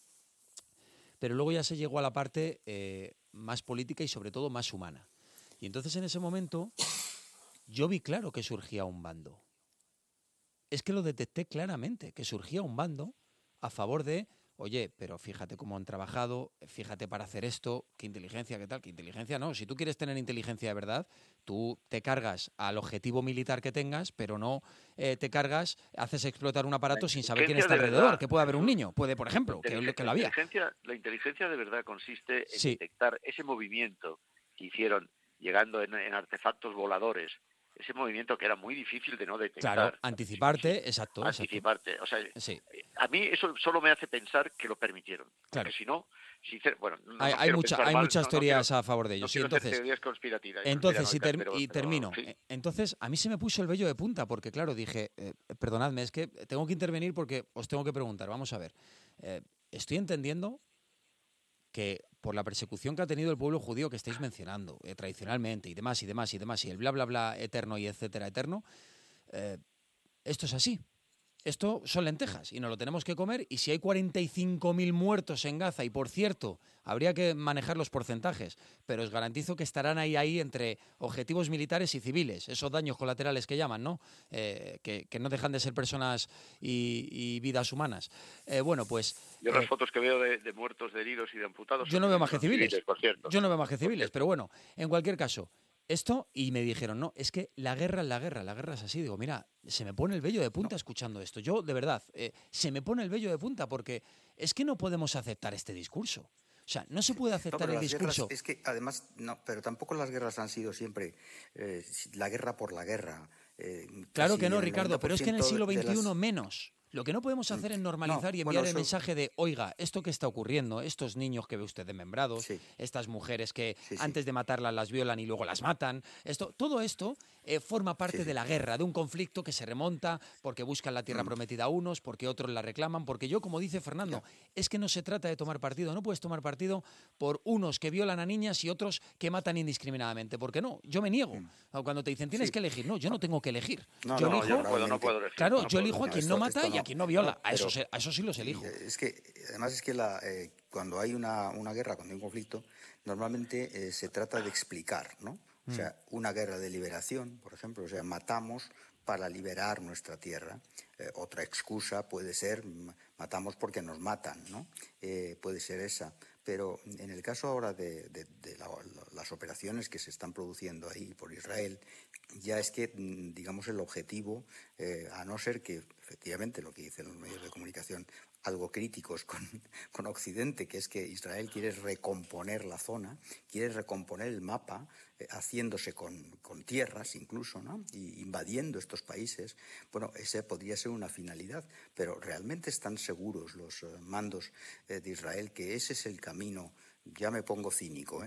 Pero luego ya se llegó a la parte eh, más política y sobre todo más humana. Y entonces en ese momento yo vi claro que surgía un bando. Es que lo detecté claramente, que surgía un bando a favor de, oye, pero fíjate cómo han trabajado, fíjate para hacer esto, qué inteligencia, qué tal, qué inteligencia no. Si tú quieres tener inteligencia de verdad, tú te cargas al objetivo militar que tengas, pero no eh, te cargas, haces explotar un aparato sin saber quién está alrededor, verdad, que puede haber un niño, puede, por ejemplo, que, que lo había. La inteligencia, la inteligencia de verdad consiste en sí. detectar ese movimiento que hicieron llegando en, en artefactos voladores, ese movimiento que era muy difícil de no detectar. Claro, anticiparte, sí, sí. exacto. Anticiparte, exacto. o sea, sí. a mí eso solo me hace pensar que lo permitieron. Claro. Porque si no, si, bueno, no, hay, no hay, mucha, hay mal, muchas no, teorías no quiero, a favor de ellos. No sí, entonces, teorías conspirativas. Entonces, y, ter pero, y termino. Pero, sí. Entonces, a mí se me puso el vello de punta, porque claro, dije, eh, perdonadme, es que tengo que intervenir porque os tengo que preguntar. Vamos a ver, eh, estoy entendiendo que por la persecución que ha tenido el pueblo judío que estáis mencionando, eh, tradicionalmente, y demás, y demás, y demás, y el bla, bla, bla eterno y etcétera eterno, eh, esto es así. Esto son lentejas y nos lo tenemos que comer, y si hay cuarenta y cinco mil muertos en Gaza, y por cierto, habría que manejar los porcentajes, pero os garantizo que estarán ahí, ahí entre objetivos militares y civiles, esos daños colaterales que llaman, ¿no? Eh, que, que no dejan de ser personas y, y vidas humanas. Eh, bueno, pues... Yo las eh, fotos que veo de, de muertos, de heridos y de amputados... Yo no veo más que civiles, civiles por cierto. Yo no veo más que civiles, pero bueno, en cualquier caso... Esto, y me dijeron, no, es que la guerra es la guerra, la guerra es así. Digo, mira, se me pone el vello de punta no. escuchando esto. Yo, de verdad, eh, se me pone el vello de punta porque es que no podemos aceptar este discurso. O sea, no se puede aceptar no, el discurso. Guerras, es que, además, no, pero tampoco las guerras han sido siempre eh, la guerra por la guerra. Eh, claro que no, Ricardo, pero es que en el siglo veintiuno las... menos. Lo que no podemos hacer es normalizar no, y enviar bueno, el eso... mensaje de, oiga, esto que está ocurriendo, estos niños que ve usted desmembrados, sí. estas mujeres que sí, sí. antes de matarlas las violan y luego las matan, esto, todo esto eh, forma parte sí, sí. de la guerra, de un conflicto que se remonta porque buscan la tierra mm. prometida a unos, porque otros la reclaman, porque yo, como dice Fernando, yeah. es que no se trata de tomar partido, no puedes tomar partido por unos que violan a niñas y otros que matan indiscriminadamente, porque no, yo me niego. Mm. Cuando te dicen, tienes sí. que elegir, no, yo no tengo que elegir. No, yo no, elijo, yo no puedo, no puedo elegir. Claro, no yo elijo puedo, a quien esto, no mata no. y a quien no viola. No, pero, a, eso se, a eso sí los elijo. Es que, además, es que la, eh, cuando hay una, una guerra, cuando hay un conflicto, normalmente eh, se trata de explicar, ¿no? O sea, una guerra de liberación, por ejemplo, o sea, matamos para liberar nuestra tierra. Eh, otra excusa puede ser, matamos porque nos matan, ¿no? Eh, puede ser esa. Pero en el caso ahora de, de, de la, las operaciones que se están produciendo ahí por Israel, ya es que, digamos, el objetivo, eh, a no ser que, efectivamente, lo que dicen los medios de comunicación, algo críticos con, con Occidente, que es que Israel quiere recomponer la zona, quiere recomponer el mapa, eh, haciéndose con, con tierras incluso, ¿no? Y invadiendo estos países. Bueno, esa podría ser una finalidad, pero ¿realmente están seguros los eh, mandos eh, de Israel que ese es el camino? Ya me pongo cínico, ¿eh?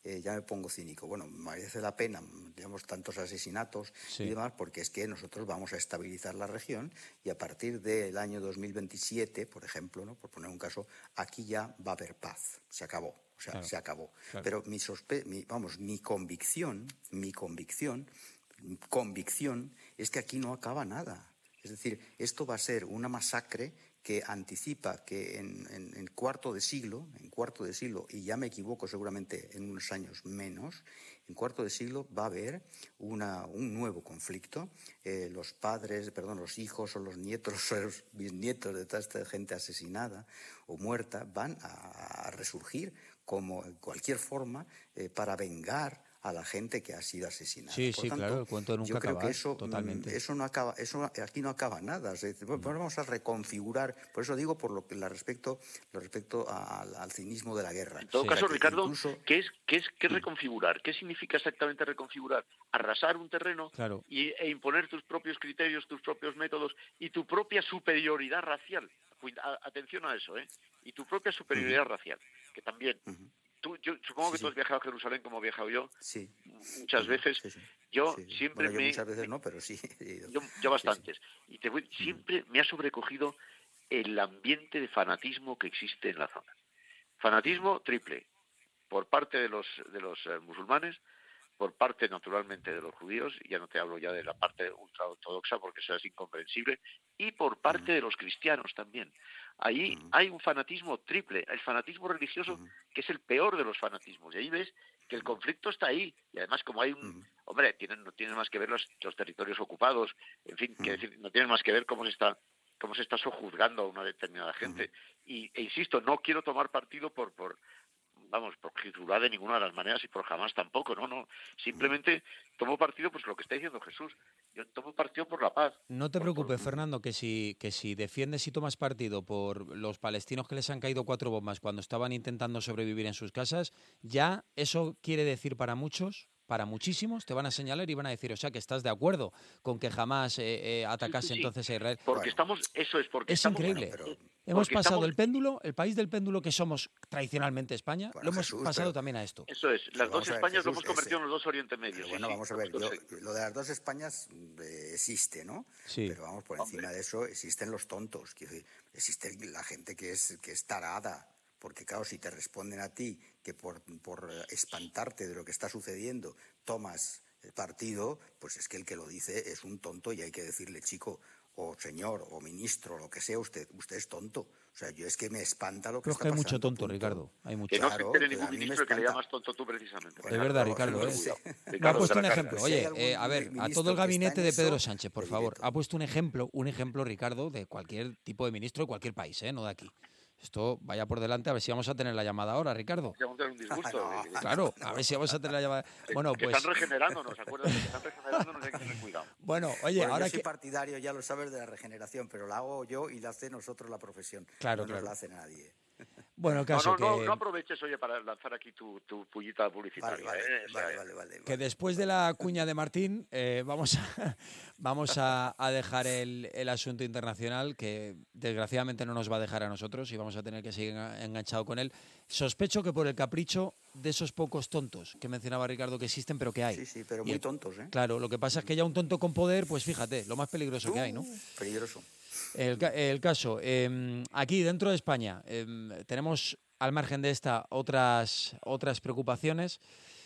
eh, ya me pongo cínico. Bueno, merece la pena, digamos, tantos asesinatos sí. y demás, porque es que nosotros vamos a estabilizar la región y a partir del año dos mil veintisiete, por ejemplo, ¿no? Por poner un caso, aquí ya va a haber paz, se acabó. O sea, claro, se acabó. Claro. Pero mi, sospe mi, vamos, mi convicción, mi convicción, convicción es que aquí no acaba nada. Es decir, esto va a ser una masacre que anticipa que en, en, en cuarto de siglo, en cuarto de siglo, y ya me equivoco seguramente en unos años menos, en cuarto de siglo va a haber una, un nuevo conflicto. Eh, los padres, perdón, los hijos o los nietos o los bisnietos de toda esta gente asesinada o muerta van a, a resurgir como en cualquier forma eh, para vengar a la gente que ha sido asesinada. Sí, Por sí, tanto, claro, el cuento de nunca yo creo acabar, que eso, totalmente. Eso no acaba, eso aquí no acaba nada. Es decir, bueno, pues vamos a reconfigurar, por eso digo por lo que la respecto, lo respecto a, al, al cinismo de la guerra. En todo sí. caso, O sea, Ricardo, incluso... ¿qué es, qué es qué reconfigurar? ¿Qué significa exactamente reconfigurar? Arrasar un terreno claro. y, e imponer tus propios criterios, tus propios métodos y tu propia superioridad racial. Cuida, atención a eso, ¿eh? Y tu propia superioridad uh-huh. racial, que también... Uh-huh. Tú, yo supongo sí, que tú has viajado a Jerusalén como he viajado yo sí. muchas sí, veces. Sí, sí. Yo sí, sí. siempre bueno, yo me... muchas veces no, pero sí. Yo, yo bastantes. Y te voy, siempre me ha sobrecogido el ambiente de fanatismo que existe en la zona. Fanatismo triple, por parte de los, de los eh, musulmanes, por parte naturalmente de los judíos, ya no te hablo ya de la parte ultraortodoxa porque eso es incomprensible, y por parte de los cristianos también. Ahí uh-huh. hay un fanatismo triple, el fanatismo religioso, uh-huh. que es el peor de los fanatismos. Y ahí ves que el conflicto está ahí. Y además, como hay un... Uh-huh. Hombre, tienen, no tienen más que ver los, los territorios ocupados, en fin, uh-huh. que decir, no tienen más que ver cómo se está cómo se está sojuzgando a una determinada gente. Uh-huh. Y, e insisto, no quiero tomar partido por... por vamos, por Hezbollah de ninguna de las maneras y por Hamas tampoco, no, no. Simplemente tomo partido, pues lo que está diciendo Jesús. Yo tomo partido por la paz. No te por, preocupes, por... Fernando, que si, que si defiendes y tomas partido por los palestinos que les han caído cuatro bombas cuando estaban intentando sobrevivir en sus casas, ya eso quiere decir para muchos, para muchísimos, te van a señalar y van a decir, o sea, que estás de acuerdo con que jamás eh, eh, atacase sí, sí, sí. entonces a Israel. Porque bueno, estamos, eso es porque es estamos... increíble. Bueno, pero... Hemos Porque pasado estamos... el péndulo, el país del péndulo que somos tradicionalmente España, bueno, lo hemos Jesús, pasado pero... también a esto. Eso es, las dos ver, Españas Jesús, lo hemos convertido ese... en los dos Oriente Medios. Pero bueno, sí, vamos sí, a ver, yo, sí. lo de las dos Españas eh, existe, ¿no? Sí. Pero vamos, por encima Hombre. de eso existen los tontos, que existe la gente que es, que es tarada. Porque claro, si te responden a ti que por, por espantarte de lo que está sucediendo tomas partido, pues es que el que lo dice es un tonto y hay que decirle, chico, o señor, o ministro, lo que sea, usted usted es tonto. O sea, yo es que me espanta lo que Creo está que hay pasando. mucho tonto, punto. Ricardo. Hay mucho. Que no claro, se entere ningún ministro que le espanta. llamas tonto tú precisamente. De verdad, Ricardo. ¿eh? Sí. No, ha puesto un ejemplo. Si Oye, eh, a ver, a todo el gabinete de Pedro Sánchez, por favor, ha puesto un ejemplo, un ejemplo, Ricardo, de cualquier tipo de ministro de cualquier país, ¿eh? No de aquí. Esto vaya por delante, a ver si vamos a tener la llamada ahora, Ricardo. Vamos a tener un disgusto. no. Claro, a ver si vamos a tener la llamada. Bueno, que pues... están regenerándonos, acuérdate que están regenerándonos, hay que tener cuidado. Bueno, oye, bueno, ahora yo soy que... partidario, ya lo sabes, de la regeneración, pero la hago yo y la hace nosotros la profesión. Claro, no claro. nos la hace nadie. Bueno, caso no, no, que... no, no aproveches, oye, para lanzar aquí tu, tu pullita publicitaria. Vale, vale, ¿eh? O sea, vale, vale, vale, Que vale. después de la cuña de Martín, eh, vamos, a, vamos a, a dejar el, el asunto internacional, que desgraciadamente no nos va a dejar a nosotros y vamos a tener que seguir enganchado con él. Sospecho que por el capricho de esos pocos tontos que mencionaba Ricardo que existen, pero que hay. Sí, sí, pero y muy el, tontos, ¿eh? Claro, lo que pasa es que ya un tonto con poder, pues fíjate, lo más peligroso uh, que hay, ¿no? Peligroso. El, el caso, eh, aquí dentro de España eh, tenemos, al margen de esta, otras, otras preocupaciones.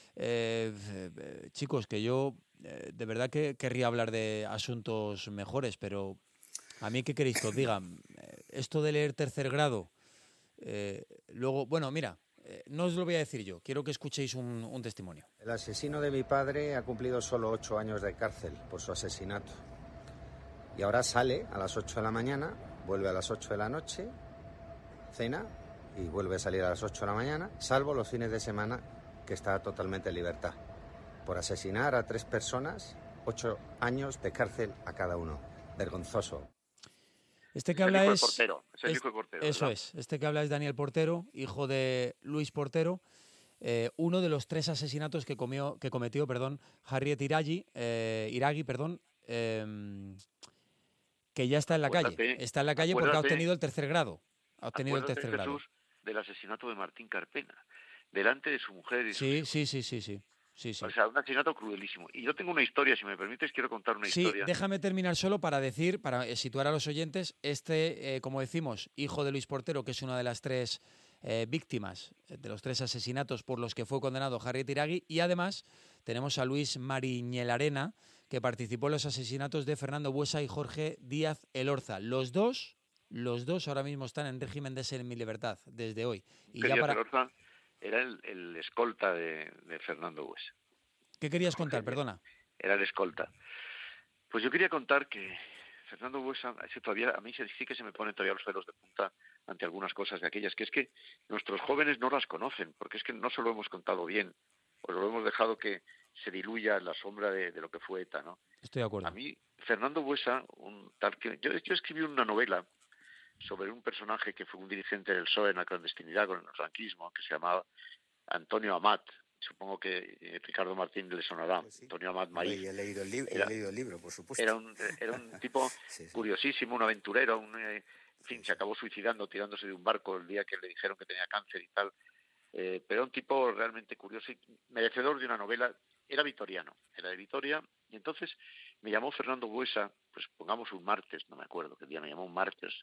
Eh, eh, chicos, que yo eh, de verdad que querría hablar de asuntos mejores, pero a mí, ¿qué queréis que os diga? Eh, esto de leer tercer grado, eh, luego, bueno, mira, eh, no os lo voy a decir yo, quiero que escuchéis un, un testimonio. El asesino de mi padre ha cumplido solo ocho años de cárcel por su asesinato. Y ahora sale a las ocho de la mañana, vuelve a las ocho de la noche, cena y vuelve a salir a las ocho de la mañana, salvo los fines de semana que está totalmente en libertad. Por asesinar a tres personas, ocho años de cárcel a cada uno. Vergonzoso. Este que habla es... Portero, es el hijo de Portero, eso ¿verdad? es, este que habla es Daniel Portero, hijo de Luis Portero, eh, uno de los tres asesinatos que, comió, que cometió perdón, Harriet Iragui, eh, Iragui, perdón, eh, que ya está en la acuérdate, calle. Está en la calle porque ha obtenido el tercer grado. Ha obtenido el tercer Jesús, grado. Del asesinato de Martín Carpena. delante de su mujer y sí, sí, sí, sí, sí, sí, sí. O sea, un asesinato crudelísimo. Y yo tengo una historia, si me permites, quiero contar una sí, historia. Déjame terminar solo para decir, para situar a los oyentes, este, eh, como decimos, hijo de Luis Portero, que es una de las tres eh, víctimas de los tres asesinatos por los que fue condenado Harry Tiragui, y además tenemos a Luis Mariñelarena, que participó en los asesinatos de Fernando Buesa y Jorge Díaz Elorza. Los dos, los dos ahora mismo están en régimen de semilibertad desde hoy. Y ya Díaz para... Elorza era el, el escolta de, de Fernando Buesa. ¿Qué querías Jorge contar? Díaz. Perdona. Era el escolta. Pues yo quería contar que Fernando Buesa, ese todavía, a mí sí que se me ponen todavía los pelos de punta ante algunas cosas de aquellas, que es que nuestros jóvenes no las conocen, porque es que no se lo hemos contado bien, o lo hemos dejado que se diluya en la sombra de, de lo que fue ETA, ¿no? Estoy de acuerdo. A mí, Fernando Buesa, un tal que yo, yo escribí una novela sobre un personaje que fue un dirigente del P S O E en la clandestinidad con el franquismo, que se llamaba Antonio Amat. Supongo que eh, Ricardo Martín le sonará. Pues sí. Antonio Amat Maíz. He leído el, li era, he leído el libro, por supuesto. Era un, era un tipo sí, sí. curiosísimo, un aventurero, un, eh, en fin, se acabó suicidando tirándose de un barco el día que le dijeron que tenía cáncer y tal. Eh, pero un tipo realmente curioso y merecedor de una novela. Era vitoriano, era de Vitoria, y entonces me llamó Fernando Buesa, pues pongamos un martes, no me acuerdo qué día me llamó, un martes.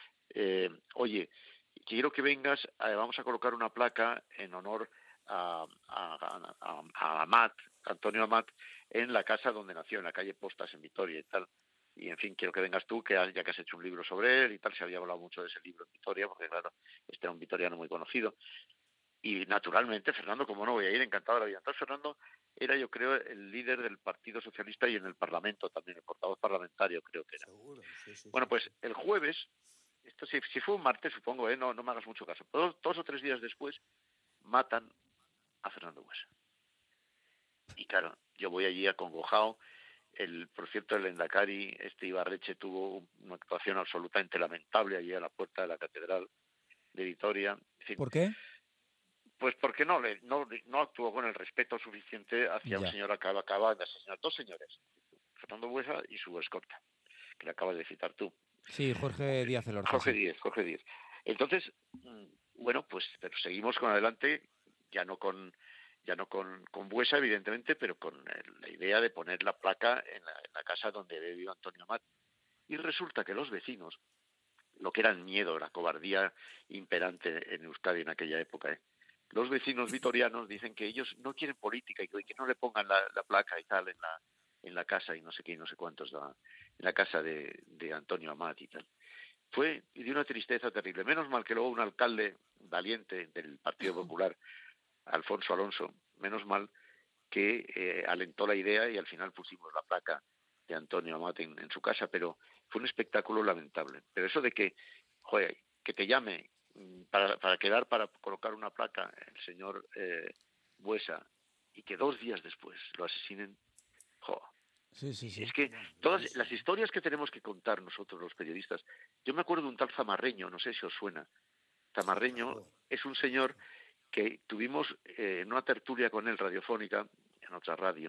Eh, oye, quiero que vengas, eh, vamos a colocar una placa en honor a, a, a, a Amat, Antonio Amat, en la casa donde nació, en la calle Postas, en Vitoria y tal. Y, en fin, quiero que vengas tú, que ya que has hecho un libro sobre él y tal, se había hablado mucho de ese libro en Vitoria, porque, claro, este era un vitoriano muy conocido. Y, naturalmente, Fernando, como no voy a ir, encantado de la vida. Entonces, Fernando era, yo creo, el líder del Partido Socialista y en el Parlamento también, el portavoz parlamentario, creo que era. Seguro, sí, sí, bueno, pues, el jueves, esto si, si fue un martes, supongo, ¿eh? no, no me hagas mucho caso, pero dos, dos o tres días después, matan a Fernando Buesa. Y claro, yo voy allí acongojado. El, por cierto, el Endacari, este Ibarreche, tuvo una actuación absolutamente lamentable allí a la puerta de la Catedral de Vitoria. En fin, ¿por qué? Pues porque no le no, no actuó con el respeto suficiente hacia ya. un señor que acaba de asesinar, dos señores, Fernando Buesa y su escolta, que le acabas de citar tú. Sí, Jorge Díaz Elorza. Jorge sí. Díaz, Jorge Díaz. Entonces, bueno, pues pero seguimos con adelante, ya no con ya no con, con Buesa, evidentemente, pero con el, la idea de poner la placa en la, en la casa donde vivió Antonio Amat. Y resulta que los vecinos, lo que era el miedo, la cobardía imperante en Euskadi en aquella época, ¿eh? Los vecinos vitorianos dicen que ellos no quieren política y que no le pongan la, la placa y tal en la en la casa y no sé qué y no sé cuántos la, en la casa de, de Antonio Amat y tal. Fue de una tristeza terrible. Menos mal que luego un alcalde valiente del Partido Popular, Alfonso Alonso, menos mal que eh, alentó la idea y al final pusimos la placa de Antonio Amat en, en su casa, pero fue un espectáculo lamentable. Pero eso de que, joder, que te llame para, para quedar, para colocar una placa el señor eh, Buesa y que dos días después lo asesinen, joder. Sí, sí, sí. Es que todas las historias que tenemos que contar nosotros los periodistas, yo me acuerdo de un tal Zamarreño, no sé si os suena. Zamarreño es un señor que tuvimos eh, en una tertulia con él radiofónica, en otra radio,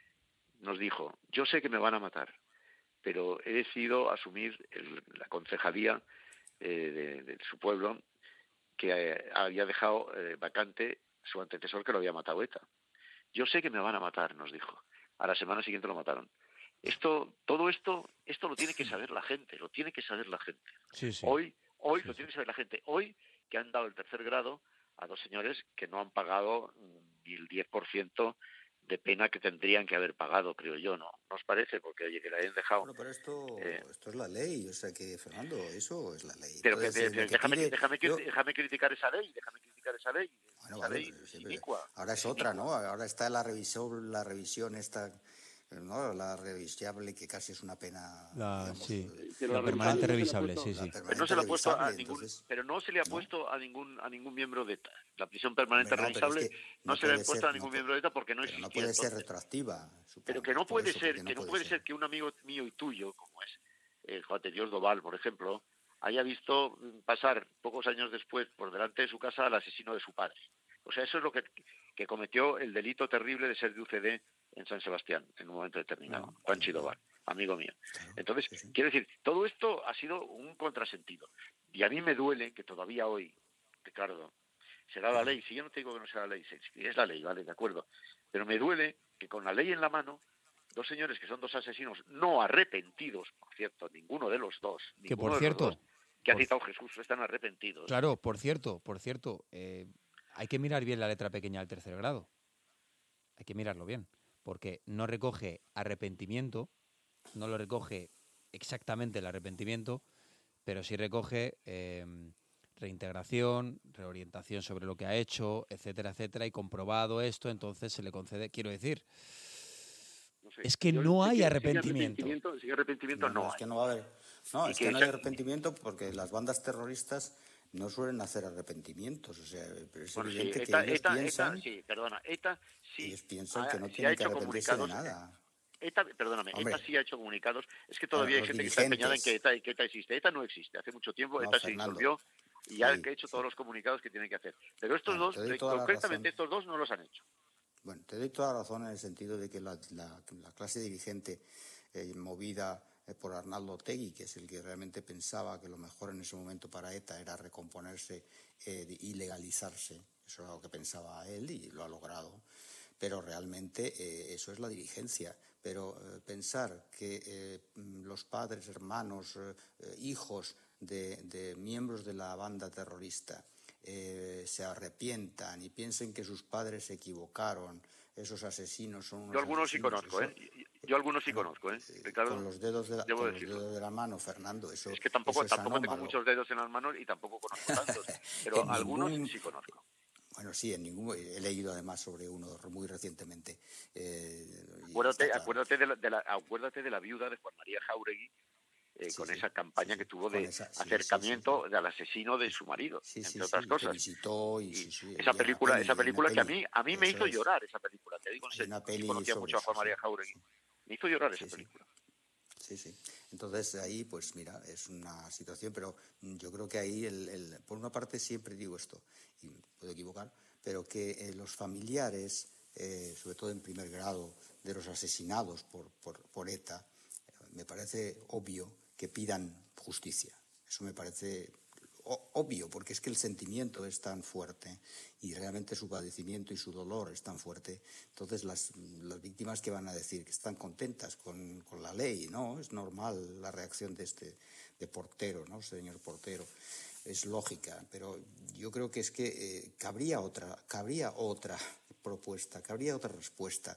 nos dijo, yo sé que me van a matar, pero he decidido asumir el, la concejalía eh, de, de su pueblo, que eh, había dejado eh, vacante su antecesor que lo había matado ETA. Yo sé que me van a matar, nos dijo. A la semana siguiente lo mataron. Esto, todo esto, esto lo tiene que saber la gente, lo tiene que saber la gente. Sí, sí. Hoy, hoy sí, lo sí. tiene que saber la gente. Hoy que han dado el tercer grado a dos señores que no han pagado ni el diez por ciento de pena que tendrían que haber pagado, creo yo, ¿no? ¿No os parece? Porque oye, que la hayan dejado... Bueno, pero esto, eh, esto es la ley, o sea que, Fernando, eso es la ley. Pero que, Entonces, de, de, que déjame, pide, déjame, yo... déjame criticar esa ley, déjame criticar esa ley. Bueno, esa vale, ley sí, inicua, ahora es otra, ¿no? Ahora está la revisión, la revisión esta... ¿no? La revisable, que casi es una pena, la, digamos, sí. pero la, la permanente revisable, revisable, sí, sí. Pero no se le ha puesto a ningún, entonces, pero no se le ha ¿no? puesto a ningún a ningún miembro de ETA. La prisión permanente Hombre, no, revisable es que no, no se le ha ser, puesto a ningún no miembro de ETA porque no pero existía. no puede entonces. ser retroactiva, supongo. Pero que no puede eso, ser, no que no puede puede ser. ser que un amigo mío y tuyo, como es eh, Juan de Dios Doval, por ejemplo, haya visto pasar pocos años después por delante de su casa al asesino de su padre. O sea, eso es lo que, que cometió el delito terrible de ser de U C D en San Sebastián en un momento determinado, no, Juan Chidoval, amigo mío. Claro, entonces, sí, sí. quiero decir, todo esto ha sido un contrasentido. Y a mí me duele que todavía hoy, Ricardo, será la ley. Si yo no te digo que no será la ley, si es la ley, vale, de acuerdo. Pero me duele que con la ley en la mano, dos señores que son dos asesinos no arrepentidos, por cierto, ninguno de los dos, que ninguno por de cierto, los dos que ha por, citado Jesús están arrepentidos. Claro, por cierto, por cierto, eh, hay que mirar bien la letra pequeña del tercer grado. Hay que mirarlo bien, porque no recoge arrepentimiento, no lo recoge exactamente el arrepentimiento, pero sí recoge eh, reintegración, reorientación sobre lo que ha hecho, etcétera, etcétera, y comprobado esto, entonces se le concede, quiero decir, no sé, es que no hay arrepentimiento. Sin arrepentimiento, sin arrepentimiento no, no, no es que no va a haber, no, es que, que no hay arrepentimiento porque las bandas terroristas no suelen hacer arrepentimientos, o sea, es bueno, evidente sí, que ETA, ellos ETA, piensan, ETA, sí, perdona, ETA sí, ellos piensan ha, que no sí tienen que arrepentirse de nada. ETA, perdóname, Hombre, ETA sí ha hecho comunicados. Es que todavía bueno, hay gente dirigentes. que está empeñada en que ETA, que ETA existe. ETA no existe. Hace mucho tiempo no, ETA Fernando. se disolvió y ya sí, ha hecho sí. todos los comunicados que tienen que hacer. Pero estos bueno, dos, concretamente estos dos, no los han hecho. Bueno, te doy toda la razón en el sentido de que la, la, la clase dirigente eh, movida eh, por Arnaldo Otegi, que es el que realmente pensaba que lo mejor en ese momento para ETA era recomponerse eh, y legalizarse. Eso era lo que pensaba él y lo ha logrado. Pero realmente eh, eso es la dirigencia. Pero eh, pensar que eh, los padres, hermanos, eh, hijos de, de miembros de la banda terrorista eh, se arrepientan y piensen que sus padres se equivocaron, esos asesinos son unos Yo algunos asesinos, sí conozco, eso, ¿eh? Yo algunos sí bueno, conozco, ¿eh? Ricardo, con los dedos de la, con los dedos de la mano, Fernando. Eso, es que tampoco, eso es tampoco tengo anómalo. muchos dedos en las manos y tampoco conozco tantos, pero algunos ningún... sí conozco. Bueno, sí, en ningún, he leído además sobre uno muy recientemente. Eh, acuérdate, claro. acuérdate, de la, de la, acuérdate de la viuda de Juan María Jáuregui, eh, sí, con sí, esa campaña sí, que tuvo de esa, acercamiento sí, sí, sí. al asesino de su marido, sí, entre sí, otras sí, cosas. Que visitó y, y sí, sí, esa película, peli, esa película que a mí, a mí me hizo es. llorar, esa película, te digo en serio, conocía mucho a Juan María Jáuregui. Me hizo llorar esa película. Sí, sí. Entonces ahí, pues mira, es una situación, pero yo creo que ahí, el, el, por una parte siempre digo esto, y puedo equivocar, pero que eh, los familiares, eh, sobre todo en primer grado, de los asesinados por, por, por ETA, eh, me parece obvio que pidan justicia. Eso me parece o, obvio, porque es que el sentimiento es tan fuerte y realmente su padecimiento y su dolor es tan fuerte. Entonces las, las víctimas que van a decir que están contentas con, con la ley, ¿no? Es normal la reacción de este de Portero, ¿no? Señor Portero. Es lógica, pero yo creo que es que eh, cabría otra, cabría otra propuesta, cabría otra respuesta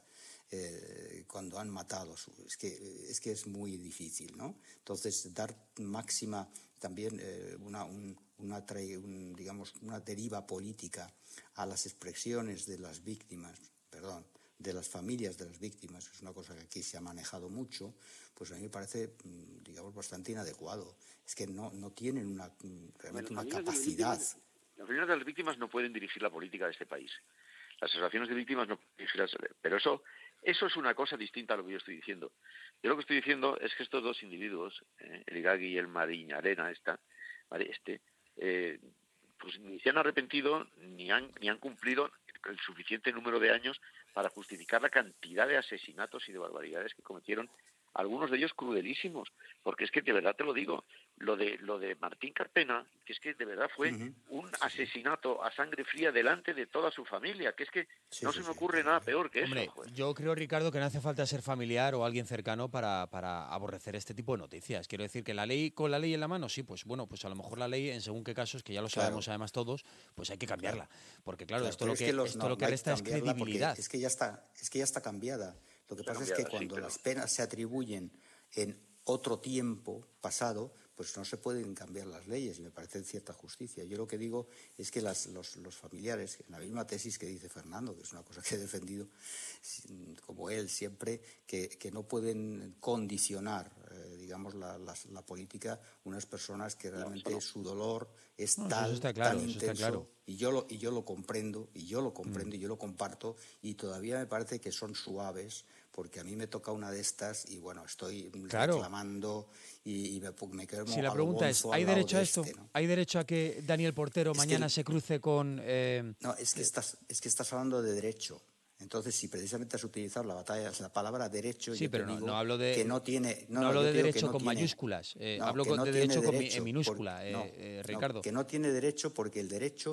eh, cuando han matado. Su, es que es que es muy difícil, ¿no? Entonces dar máxima también eh, una, un, una un, digamos una deriva política a las expresiones de las víctimas, perdón, de las familias de las víctimas, que es una cosa que aquí se ha manejado mucho, pues a mí me parece, digamos, bastante inadecuado. Es que no, no tienen una, realmente una capacidad. Las familias de las víctimas no pueden dirigir la política de este país. Las asociaciones de víctimas no pueden dirigir la... Pero eso, eso es una cosa distinta a lo que yo estoy diciendo. Yo lo que estoy diciendo es que estos dos individuos, eh, el Igagui y el Mariñarena, esta, este, eh, pues ni se han arrepentido ni han, ni han cumplido el suficiente número de años para justificar la cantidad de asesinatos y de barbaridades que cometieron, algunos de ellos crudelísimos, porque es que de verdad te lo digo, lo de lo de Martín Carpena, que es que de verdad fue uh-huh. un asesinato a sangre fría delante de toda su familia, que es que sí, no sí, se me ocurre sí. nada peor que Hombre, eso. Joder. Yo creo, Ricardo, que no hace falta ser familiar o alguien cercano para, para aborrecer este tipo de noticias. Quiero decir que la ley, con la ley en la mano, sí, pues bueno, pues a lo mejor la ley, en según qué casos, que ya lo sabemos claro. además todos, pues hay que cambiarla. Porque claro, claro esto, lo que, es que los, esto no, lo que resta es credibilidad. Es que ya está, es que ya está cambiada. Lo que pasa cambiada, es que cuando sí, pero... las penas se atribuyen en otro tiempo pasado, pues no se pueden cambiar las leyes y me parece cierta justicia. Yo lo que digo es que las, los, los familiares, en la misma tesis que dice Fernando, que es una cosa que he defendido, como él siempre, que, que no pueden condicionar, eh, digamos, la, la, la política unas personas que realmente no, su dolor es no, tal, está claro, tan intenso. Claro. Y yo lo, y yo lo comprendo, y yo lo comprendo, mm. y yo lo comparto, y todavía me parece que son suaves, porque a mí me toca una de estas y bueno, estoy claro. reclamando y, y me, me quedo Si la pregunta es, ¿hay derecho a esto? Este, ¿no? ¿Hay derecho a que Daniel Portero es mañana que, se cruce con...? Eh, no, es que, estás, es que estás hablando de derecho. Entonces, si precisamente has utilizado la batalla, la palabra derecho, sí, yo pero te no, digo no hablo de que no tiene, no, no hablo no, de derecho no con tiene, mayúsculas, eh, no, hablo no de derecho, derecho con, en minúscula, por, eh, no, eh, Ricardo. No, que no tiene derecho porque el derecho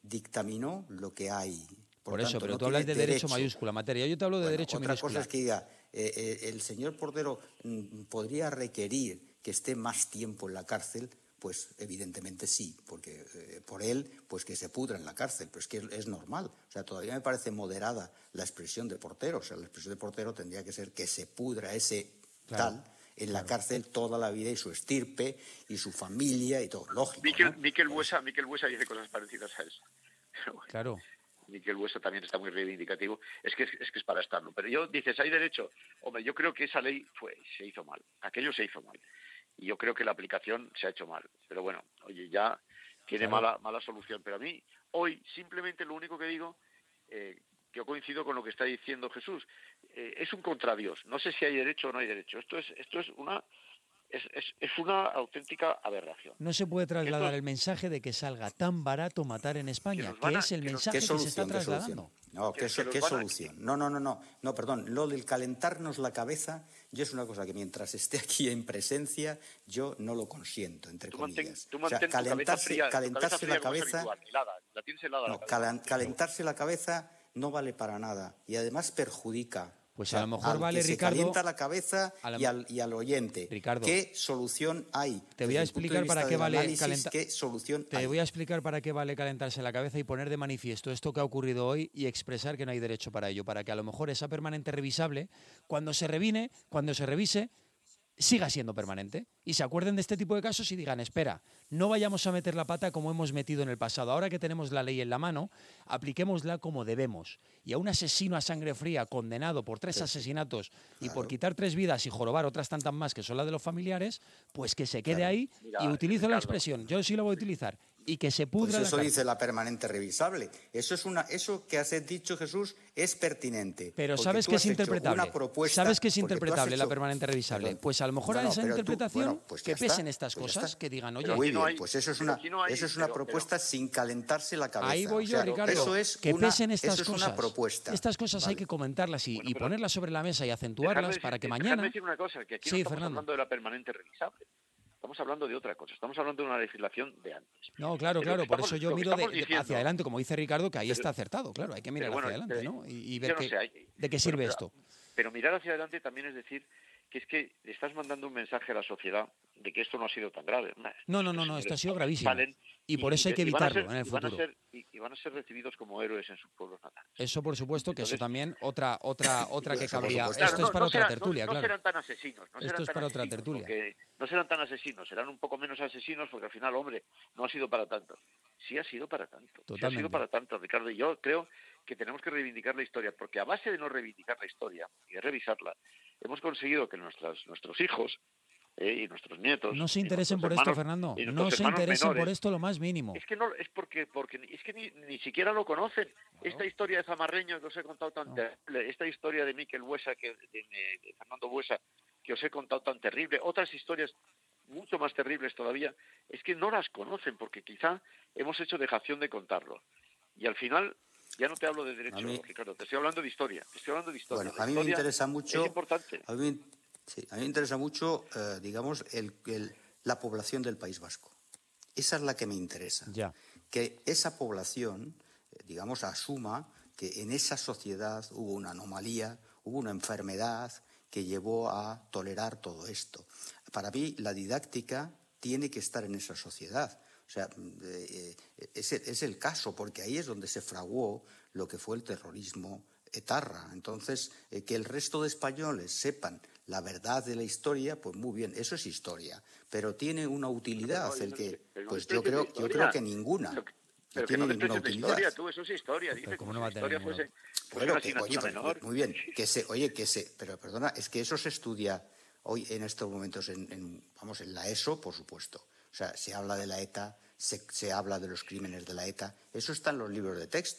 dictaminó lo que hay. Por, Por eso, tanto, pero no tú hablas de derecho, derecho mayúscula, materia. Yo te hablo de bueno, derecho otra minúscula. Otra cosa es que diga, eh, eh, el señor Portero mm, podría requerir que esté más tiempo en la cárcel. Pues evidentemente sí, porque eh, por él, pues que se pudra en la cárcel, pero es que es, es normal. O sea, todavía me parece moderada la expresión de Portero. O sea, la expresión de Portero tendría que ser que se pudra ese claro, tal en claro. la cárcel toda la vida y su estirpe y su familia y todo. Lógico, Miquel, ¿no? Miquel Buesa, Miquel Buesa dice cosas parecidas a eso. Bueno, claro. Miquel Buesa también está muy reivindicativo. Es que es, es que es para estarlo. Pero yo, dices, ¿hay derecho? Hombre, yo creo que esa ley fue, se hizo mal. Aquello se hizo mal. Y yo creo que la aplicación se ha hecho mal. Pero bueno, oye, ya tiene claro. mala mala solución. Pero a mí, hoy, simplemente lo único que digo, eh, que yo coincido con lo que está diciendo Jesús, eh, es un contradios. No sé si hay derecho o no hay derecho. Esto es esto es una es, es, es una auténtica aberración. No se puede trasladar esto, el mensaje de que salga tan barato matar en España, que, que a, es el que mensaje nos, que se está trasladando. No, ¿qué, ¿qué, qué solución? A... No, no, no, no, no, perdón. Lo del calentarnos la cabeza, yo es una cosa que mientras esté aquí en presencia, yo no lo consiento, entre tú comillas. Mantén, tú o sea, calentarse, fría, calentarse fría la cabeza, habitual, helada, la tienes helada no, la cabeza. calentarse la cabeza no vale para nada y además perjudica. Pues o sea, a lo mejor al vale, que Ricardo. Se calienta la cabeza la... y, al, y al oyente. Ricardo, ¿qué solución hay? Te voy a explicar para qué vale calentar. ¿Qué solución Te hay? voy a explicar para qué vale calentarse la cabeza y poner de manifiesto esto que ha ocurrido hoy y expresar que no hay derecho para ello, para que a lo mejor esa permanente revisable, cuando se revine, cuando se revise, siga siendo permanente y se acuerden de este tipo de casos y digan, espera, no vayamos a meter la pata como hemos metido en el pasado. Ahora que tenemos la ley en la mano, apliquémosla como debemos. Y a un asesino a sangre fría condenado por tres asesinatos y claro. por quitar tres vidas y jorobar otras tantas más que son las de los familiares, pues que se quede claro. ahí Mira, y utilizo Ricardo. la expresión, yo sí lo voy a utilizar, y que se pudra pues eso la dice la permanente revisable. Eso es una, eso que has dicho, Jesús, es pertinente. Pero sabes que es interpretable. Sabes que es interpretable hecho... la permanente revisable. Perdón. Pues a lo mejor no, no, a esa interpretación tú, bueno, pues que pesen estas pues cosas, que digan, oye, muy bien, no hay, pues eso es una, no hay, eso es una pero, propuesta pero, sin calentarse la cabeza. Ahí voy yo, o sea, Ricardo. Eso es que una, pesen estas eso es cosas. Una propuesta. Estas cosas vale. hay que comentarlas y, bueno, y ponerlas sobre la mesa y acentuarlas decir, para que mañana. decir una cosa, que aquí sí, no estamos Fernando. hablando de la permanente revisable. Estamos hablando de otra cosa, estamos hablando de una legislación de antes. No, claro, claro, por estamos, eso yo miro de, diciendo, hacia adelante, como dice Ricardo, que ahí pero, está acertado, claro, hay que mirar bueno, hacia adelante, pero, ¿no? Y, y ver no que, sé, hay, de qué sirve bueno, esto. Pero, pero mirar hacia adelante también es decir que es que le estás mandando un mensaje a la sociedad de que esto no ha sido tan grave. No, no, no, no, esto ha sido gravísimo. Y por eso hay que evitarlo en el futuro. Y van, ser, y, y van a ser recibidos como héroes en sus pueblos natales. Eso, por supuesto, que Entonces, eso también, otra otra otra que cabría. Claro, esto no, es para no otra serán, tertulia, no, claro. No serán tan asesinos. No serán esto es tan para otra asesinos, tertulia. No serán tan asesinos, serán un poco menos asesinos porque al final, hombre, no ha sido para tanto. Sí ha sido para tanto. Totalmente. Sí ha sido para tanto, Ricardo. Y yo creo que tenemos que reivindicar la historia, porque a base de no reivindicar la historia y de revisarla, hemos conseguido que nuestras, nuestros hijos eh, y nuestros nietos... No se interesen por hermanos, esto, Fernando. No se interesen menores, por esto lo más mínimo. Es que no, es porque, porque es que ni, ni siquiera lo conocen. Claro. Esta historia de Zamarreño que os he contado tan no. terrible, esta historia de Miquel Buesa, que, de, de Fernando Buesa, que os he contado tan terrible, otras historias mucho más terribles todavía, es que no las conocen porque quizá hemos hecho dejación de contarlo. Y al final, ya no te hablo de derecho, mí, Ricardo, te estoy hablando de historia. Te estoy hablando de historia. Bueno, a mí me interesa mucho. Es importante. A mí, sí, a mí me interesa mucho, eh, digamos, el, el, la población del País Vasco. Esa es la que me interesa. Ya. Que esa población, eh, digamos, asuma que en esa sociedad hubo una anomalía, hubo una enfermedad que llevó a tolerar todo esto. Para mí, la didáctica tiene que estar en esa sociedad. O sea, eh, es, es el caso, porque ahí es donde se fraguó lo que fue el terrorismo etarra. Entonces, eh, que el resto de españoles sepan la verdad de la historia, pues muy bien, eso es historia. Pero tiene una utilidad, el que, pues yo creo, yo creo que ninguna. Pero, pero no tiene que no ninguna utilidad. Historia, tú, eso es historia. Dice, ¿cómo no va a tener historia fuese, fuese bueno, que, oye, menor. Muy bien, que se, oye, que se, pero perdona, es que eso se estudia hoy en estos momentos, en, en, vamos, en la ESO, por supuesto. O sea, se habla de la ETA, se, se habla de los crímenes de la ETA, eso está en los libros de texto.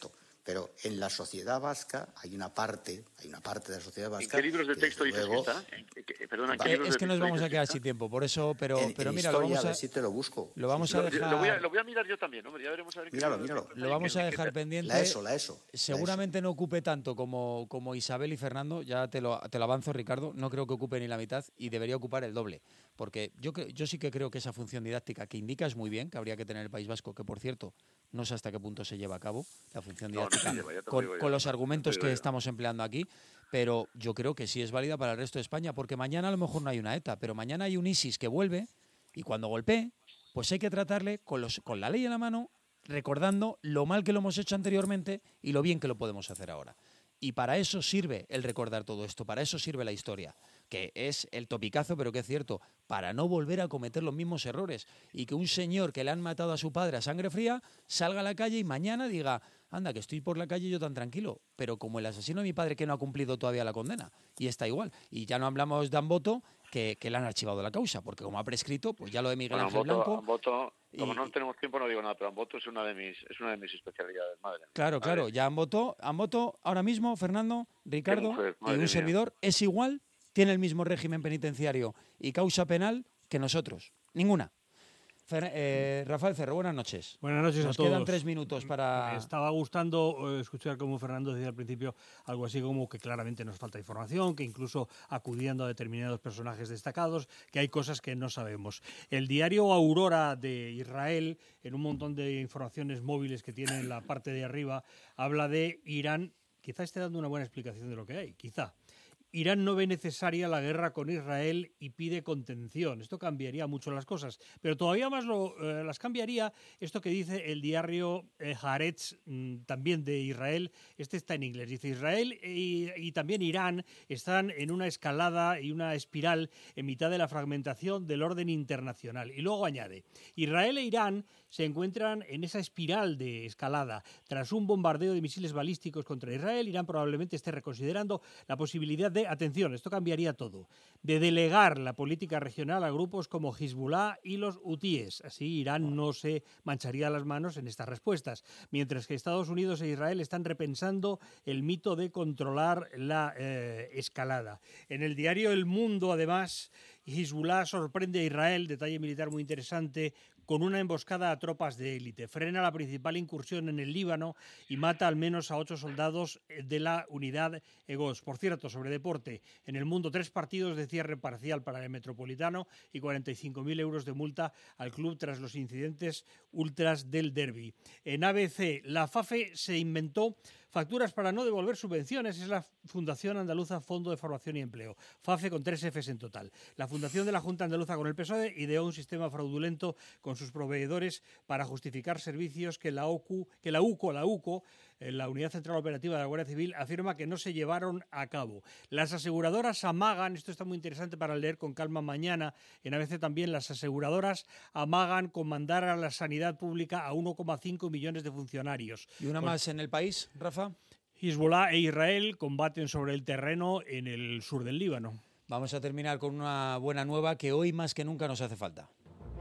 Pero en la sociedad vasca hay una parte, hay una parte de la sociedad vasca... ¿En qué libros de texto dices luego, que está? ¿En qué, perdona, ¿en qué eh, libros es de que nos texto vamos a quedar está? sin tiempo, por eso, pero, en, pero en mira, historia, lo vamos a, a ver si te lo busco. lo vamos a Lo, dejar... lo, voy a, lo voy a mirar yo también, hombre, ya veremos a ver... Míralo, qué míralo. Lo vamos a dejar pendiente. La ESO, la ESO. La Seguramente ESO. no ocupe tanto como, como Isabel y Fernando, ya te lo, te lo avanzo, Ricardo, no creo que ocupe ni la mitad y debería ocupar el doble, porque yo, yo sí que creo que esa función didáctica que indicas muy bien, que habría que tener el País Vasco, que por cierto, no sé hasta qué punto se lleva a cabo la función No, no didáctica se lleva, ya te lo con, digo yo. con los argumentos Te que digo yo. estamos empleando aquí, pero yo creo que sí es válida para el resto de España, porque mañana a lo mejor no hay una ETA, pero mañana hay un ISIS que vuelve y cuando golpee, pues hay que tratarle con, los, con la ley en la mano, recordando lo mal que lo hemos hecho anteriormente y lo bien que lo podemos hacer ahora. Y para eso sirve el recordar todo esto, para eso sirve la historia, que es el topicazo, pero que es cierto, para no volver a cometer los mismos errores y que un señor que le han matado a su padre a sangre fría salga a la calle y mañana diga, anda, que estoy por la calle yo tan tranquilo, pero como el asesino de mi padre que no ha cumplido todavía la condena, y está igual. Y ya no hablamos de Amboto, que, que le han archivado la causa, porque como ha prescrito, pues ya lo de Miguel Bueno, Ángel Amboto, Blanco... Amboto, como y- no tenemos tiempo no digo nada, pero Amboto es una de mis, es una de mis especialidades, madre. Claro, Madre. claro, ya han votado, han votado ahora mismo, Fernando, Ricardo mujer, y madre un mía. servidor, es igual, tiene el mismo régimen penitenciario y causa penal que nosotros. Ninguna. Fer- eh, Rafael Cerro, buenas noches. Buenas noches Nos a todos. quedan tres minutos para... Me estaba gustando eh, escuchar como Fernando decía al principio algo así como que claramente nos falta información, que incluso acudiendo a determinados personajes destacados, que hay cosas que no sabemos. El diario Aurora de Israel, en un montón de informaciones móviles que tiene en la parte de arriba, habla de Irán. Quizá esté dando una buena explicación de lo que hay, quizá. Irán no ve necesaria la guerra con Israel y pide contención. Esto cambiaría mucho las cosas, pero todavía más lo, eh, las cambiaría esto que dice el diario eh, Haaretz, mmm, también de Israel. Este está en inglés. Dice Israel y, y también Irán están en una escalada y una espiral en mitad de la fragmentación del orden internacional. Y luego añade, Israel e Irán se encuentran en esa espiral de escalada. Tras un bombardeo de misiles balísticos contra Israel, Irán probablemente esté reconsiderando la posibilidad de, atención, esto cambiaría todo, de delegar la política regional a grupos como Hezbollah y los hutíes. Así Irán no se mancharía las manos en estas respuestas. Mientras que Estados Unidos e Israel están repensando el mito de controlar la eh, escalada. En el diario El Mundo, además, Hezbollah sorprende a Israel, detalle militar muy interesante, con una emboscada a tropas de élite. Frena la principal incursión en el Líbano y mata al menos a ocho soldados de la unidad Egos. Por cierto, sobre deporte, en El Mundo, tres partidos de cierre parcial para el Metropolitano y cuarenta y cinco mil euros de multa al club tras los incidentes ultras del derbi. En A B C, la FAFE se inventó facturas para no devolver subvenciones. Es la Fundación Andaluza Fondo de Formación y Empleo. FAFE con tres Fs en total. La Fundación de la Junta Andaluza con el P S O E ideó un sistema fraudulento con sus proveedores para justificar servicios que la O C U, que la UCO, la UCO, eh, la Unidad Central Operativa de la Guardia Civil, afirma que no se llevaron a cabo. Las aseguradoras amagan, esto está muy interesante para leer con calma mañana, en A B C también, las aseguradoras amagan con mandar a la sanidad pública a uno coma cinco millones de funcionarios. ¿Y una Con- más en el país, Rafa? Hezbollah e Israel combaten sobre el terreno en el sur del Líbano. Vamos a terminar con una buena nueva que hoy más que nunca nos hace falta.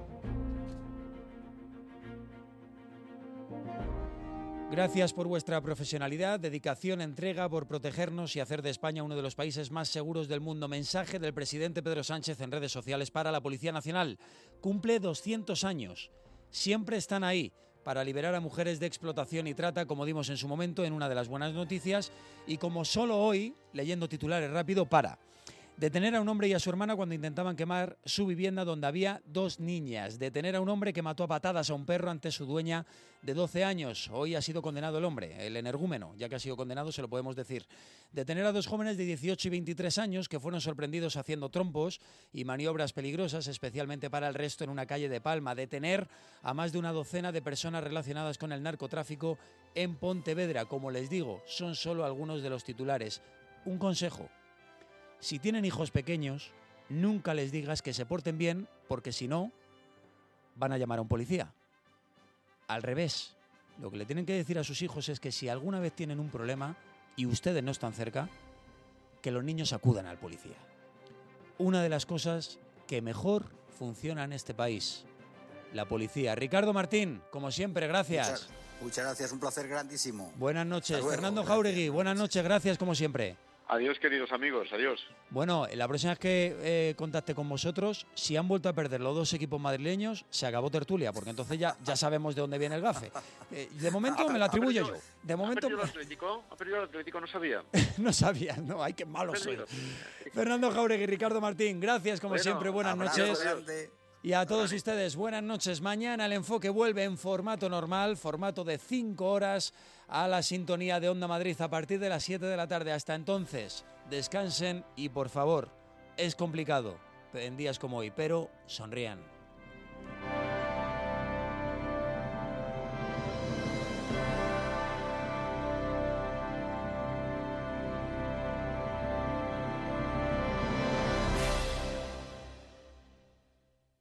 Gracias por vuestra profesionalidad, dedicación, entrega, por protegernos y hacer de España uno de los países más seguros del mundo. Mensaje del presidente Pedro Sánchez en redes sociales para la Policía Nacional. Cumple doscientos años. Siempre están ahí para liberar a mujeres de explotación y trata, como dimos en su momento en una de las buenas noticias, y como solo hoy, leyendo titulares rápido, para detener a un hombre y a su hermana cuando intentaban quemar su vivienda donde había dos niñas. Detener a un hombre que mató a patadas a un perro ante su dueña de doce años. Hoy ha sido condenado el hombre, el energúmeno, ya que ha sido condenado, se lo podemos decir. Detener a dos jóvenes de dieciocho y veintitrés años que fueron sorprendidos haciendo trompos y maniobras peligrosas, especialmente para el resto, en una calle de Palma. Detener a más de una docena de personas relacionadas con el narcotráfico en Pontevedra. Como les digo, son solo algunos de los titulares. Un consejo: si tienen hijos pequeños, nunca les digas que se porten bien, porque si no, van a llamar a un policía. Al revés, lo que le tienen que decir a sus hijos es que si alguna vez tienen un problema y ustedes no están cerca, que los niños acudan al policía. Una de las cosas que mejor funciona en este país, la policía. Ricardo Martín, como siempre, gracias. Muchas, Muchas gracias, un placer grandísimo. Buenas noches, Hasta luego, Fernando gracias. Jáuregui, buenas noches, gracias como siempre. Adiós, queridos amigos, adiós. Bueno, la próxima vez que eh, contacte con vosotros, si han vuelto a perder los dos equipos madrileños, se acabó tertulia, porque entonces ya, ya sabemos de dónde viene el gafe. Eh, de momento me lo atribuyo yo. De momento ¿Ha perdido el Atlético? ¿Ha perdido el Atlético? No sabía. no sabía, no, ay, qué malo soy. Fernando Jáuregui, Ricardo Martín, gracias como Bueno, siempre, buenas Abrazo noches. grande. Y a todos ustedes, buenas noches. Mañana el enfoque vuelve en formato normal, formato de cinco horas, a la sintonía de Onda Madrid a partir de las siete de la tarde. Hasta entonces, descansen y por favor, es complicado en días como hoy, pero sonrían.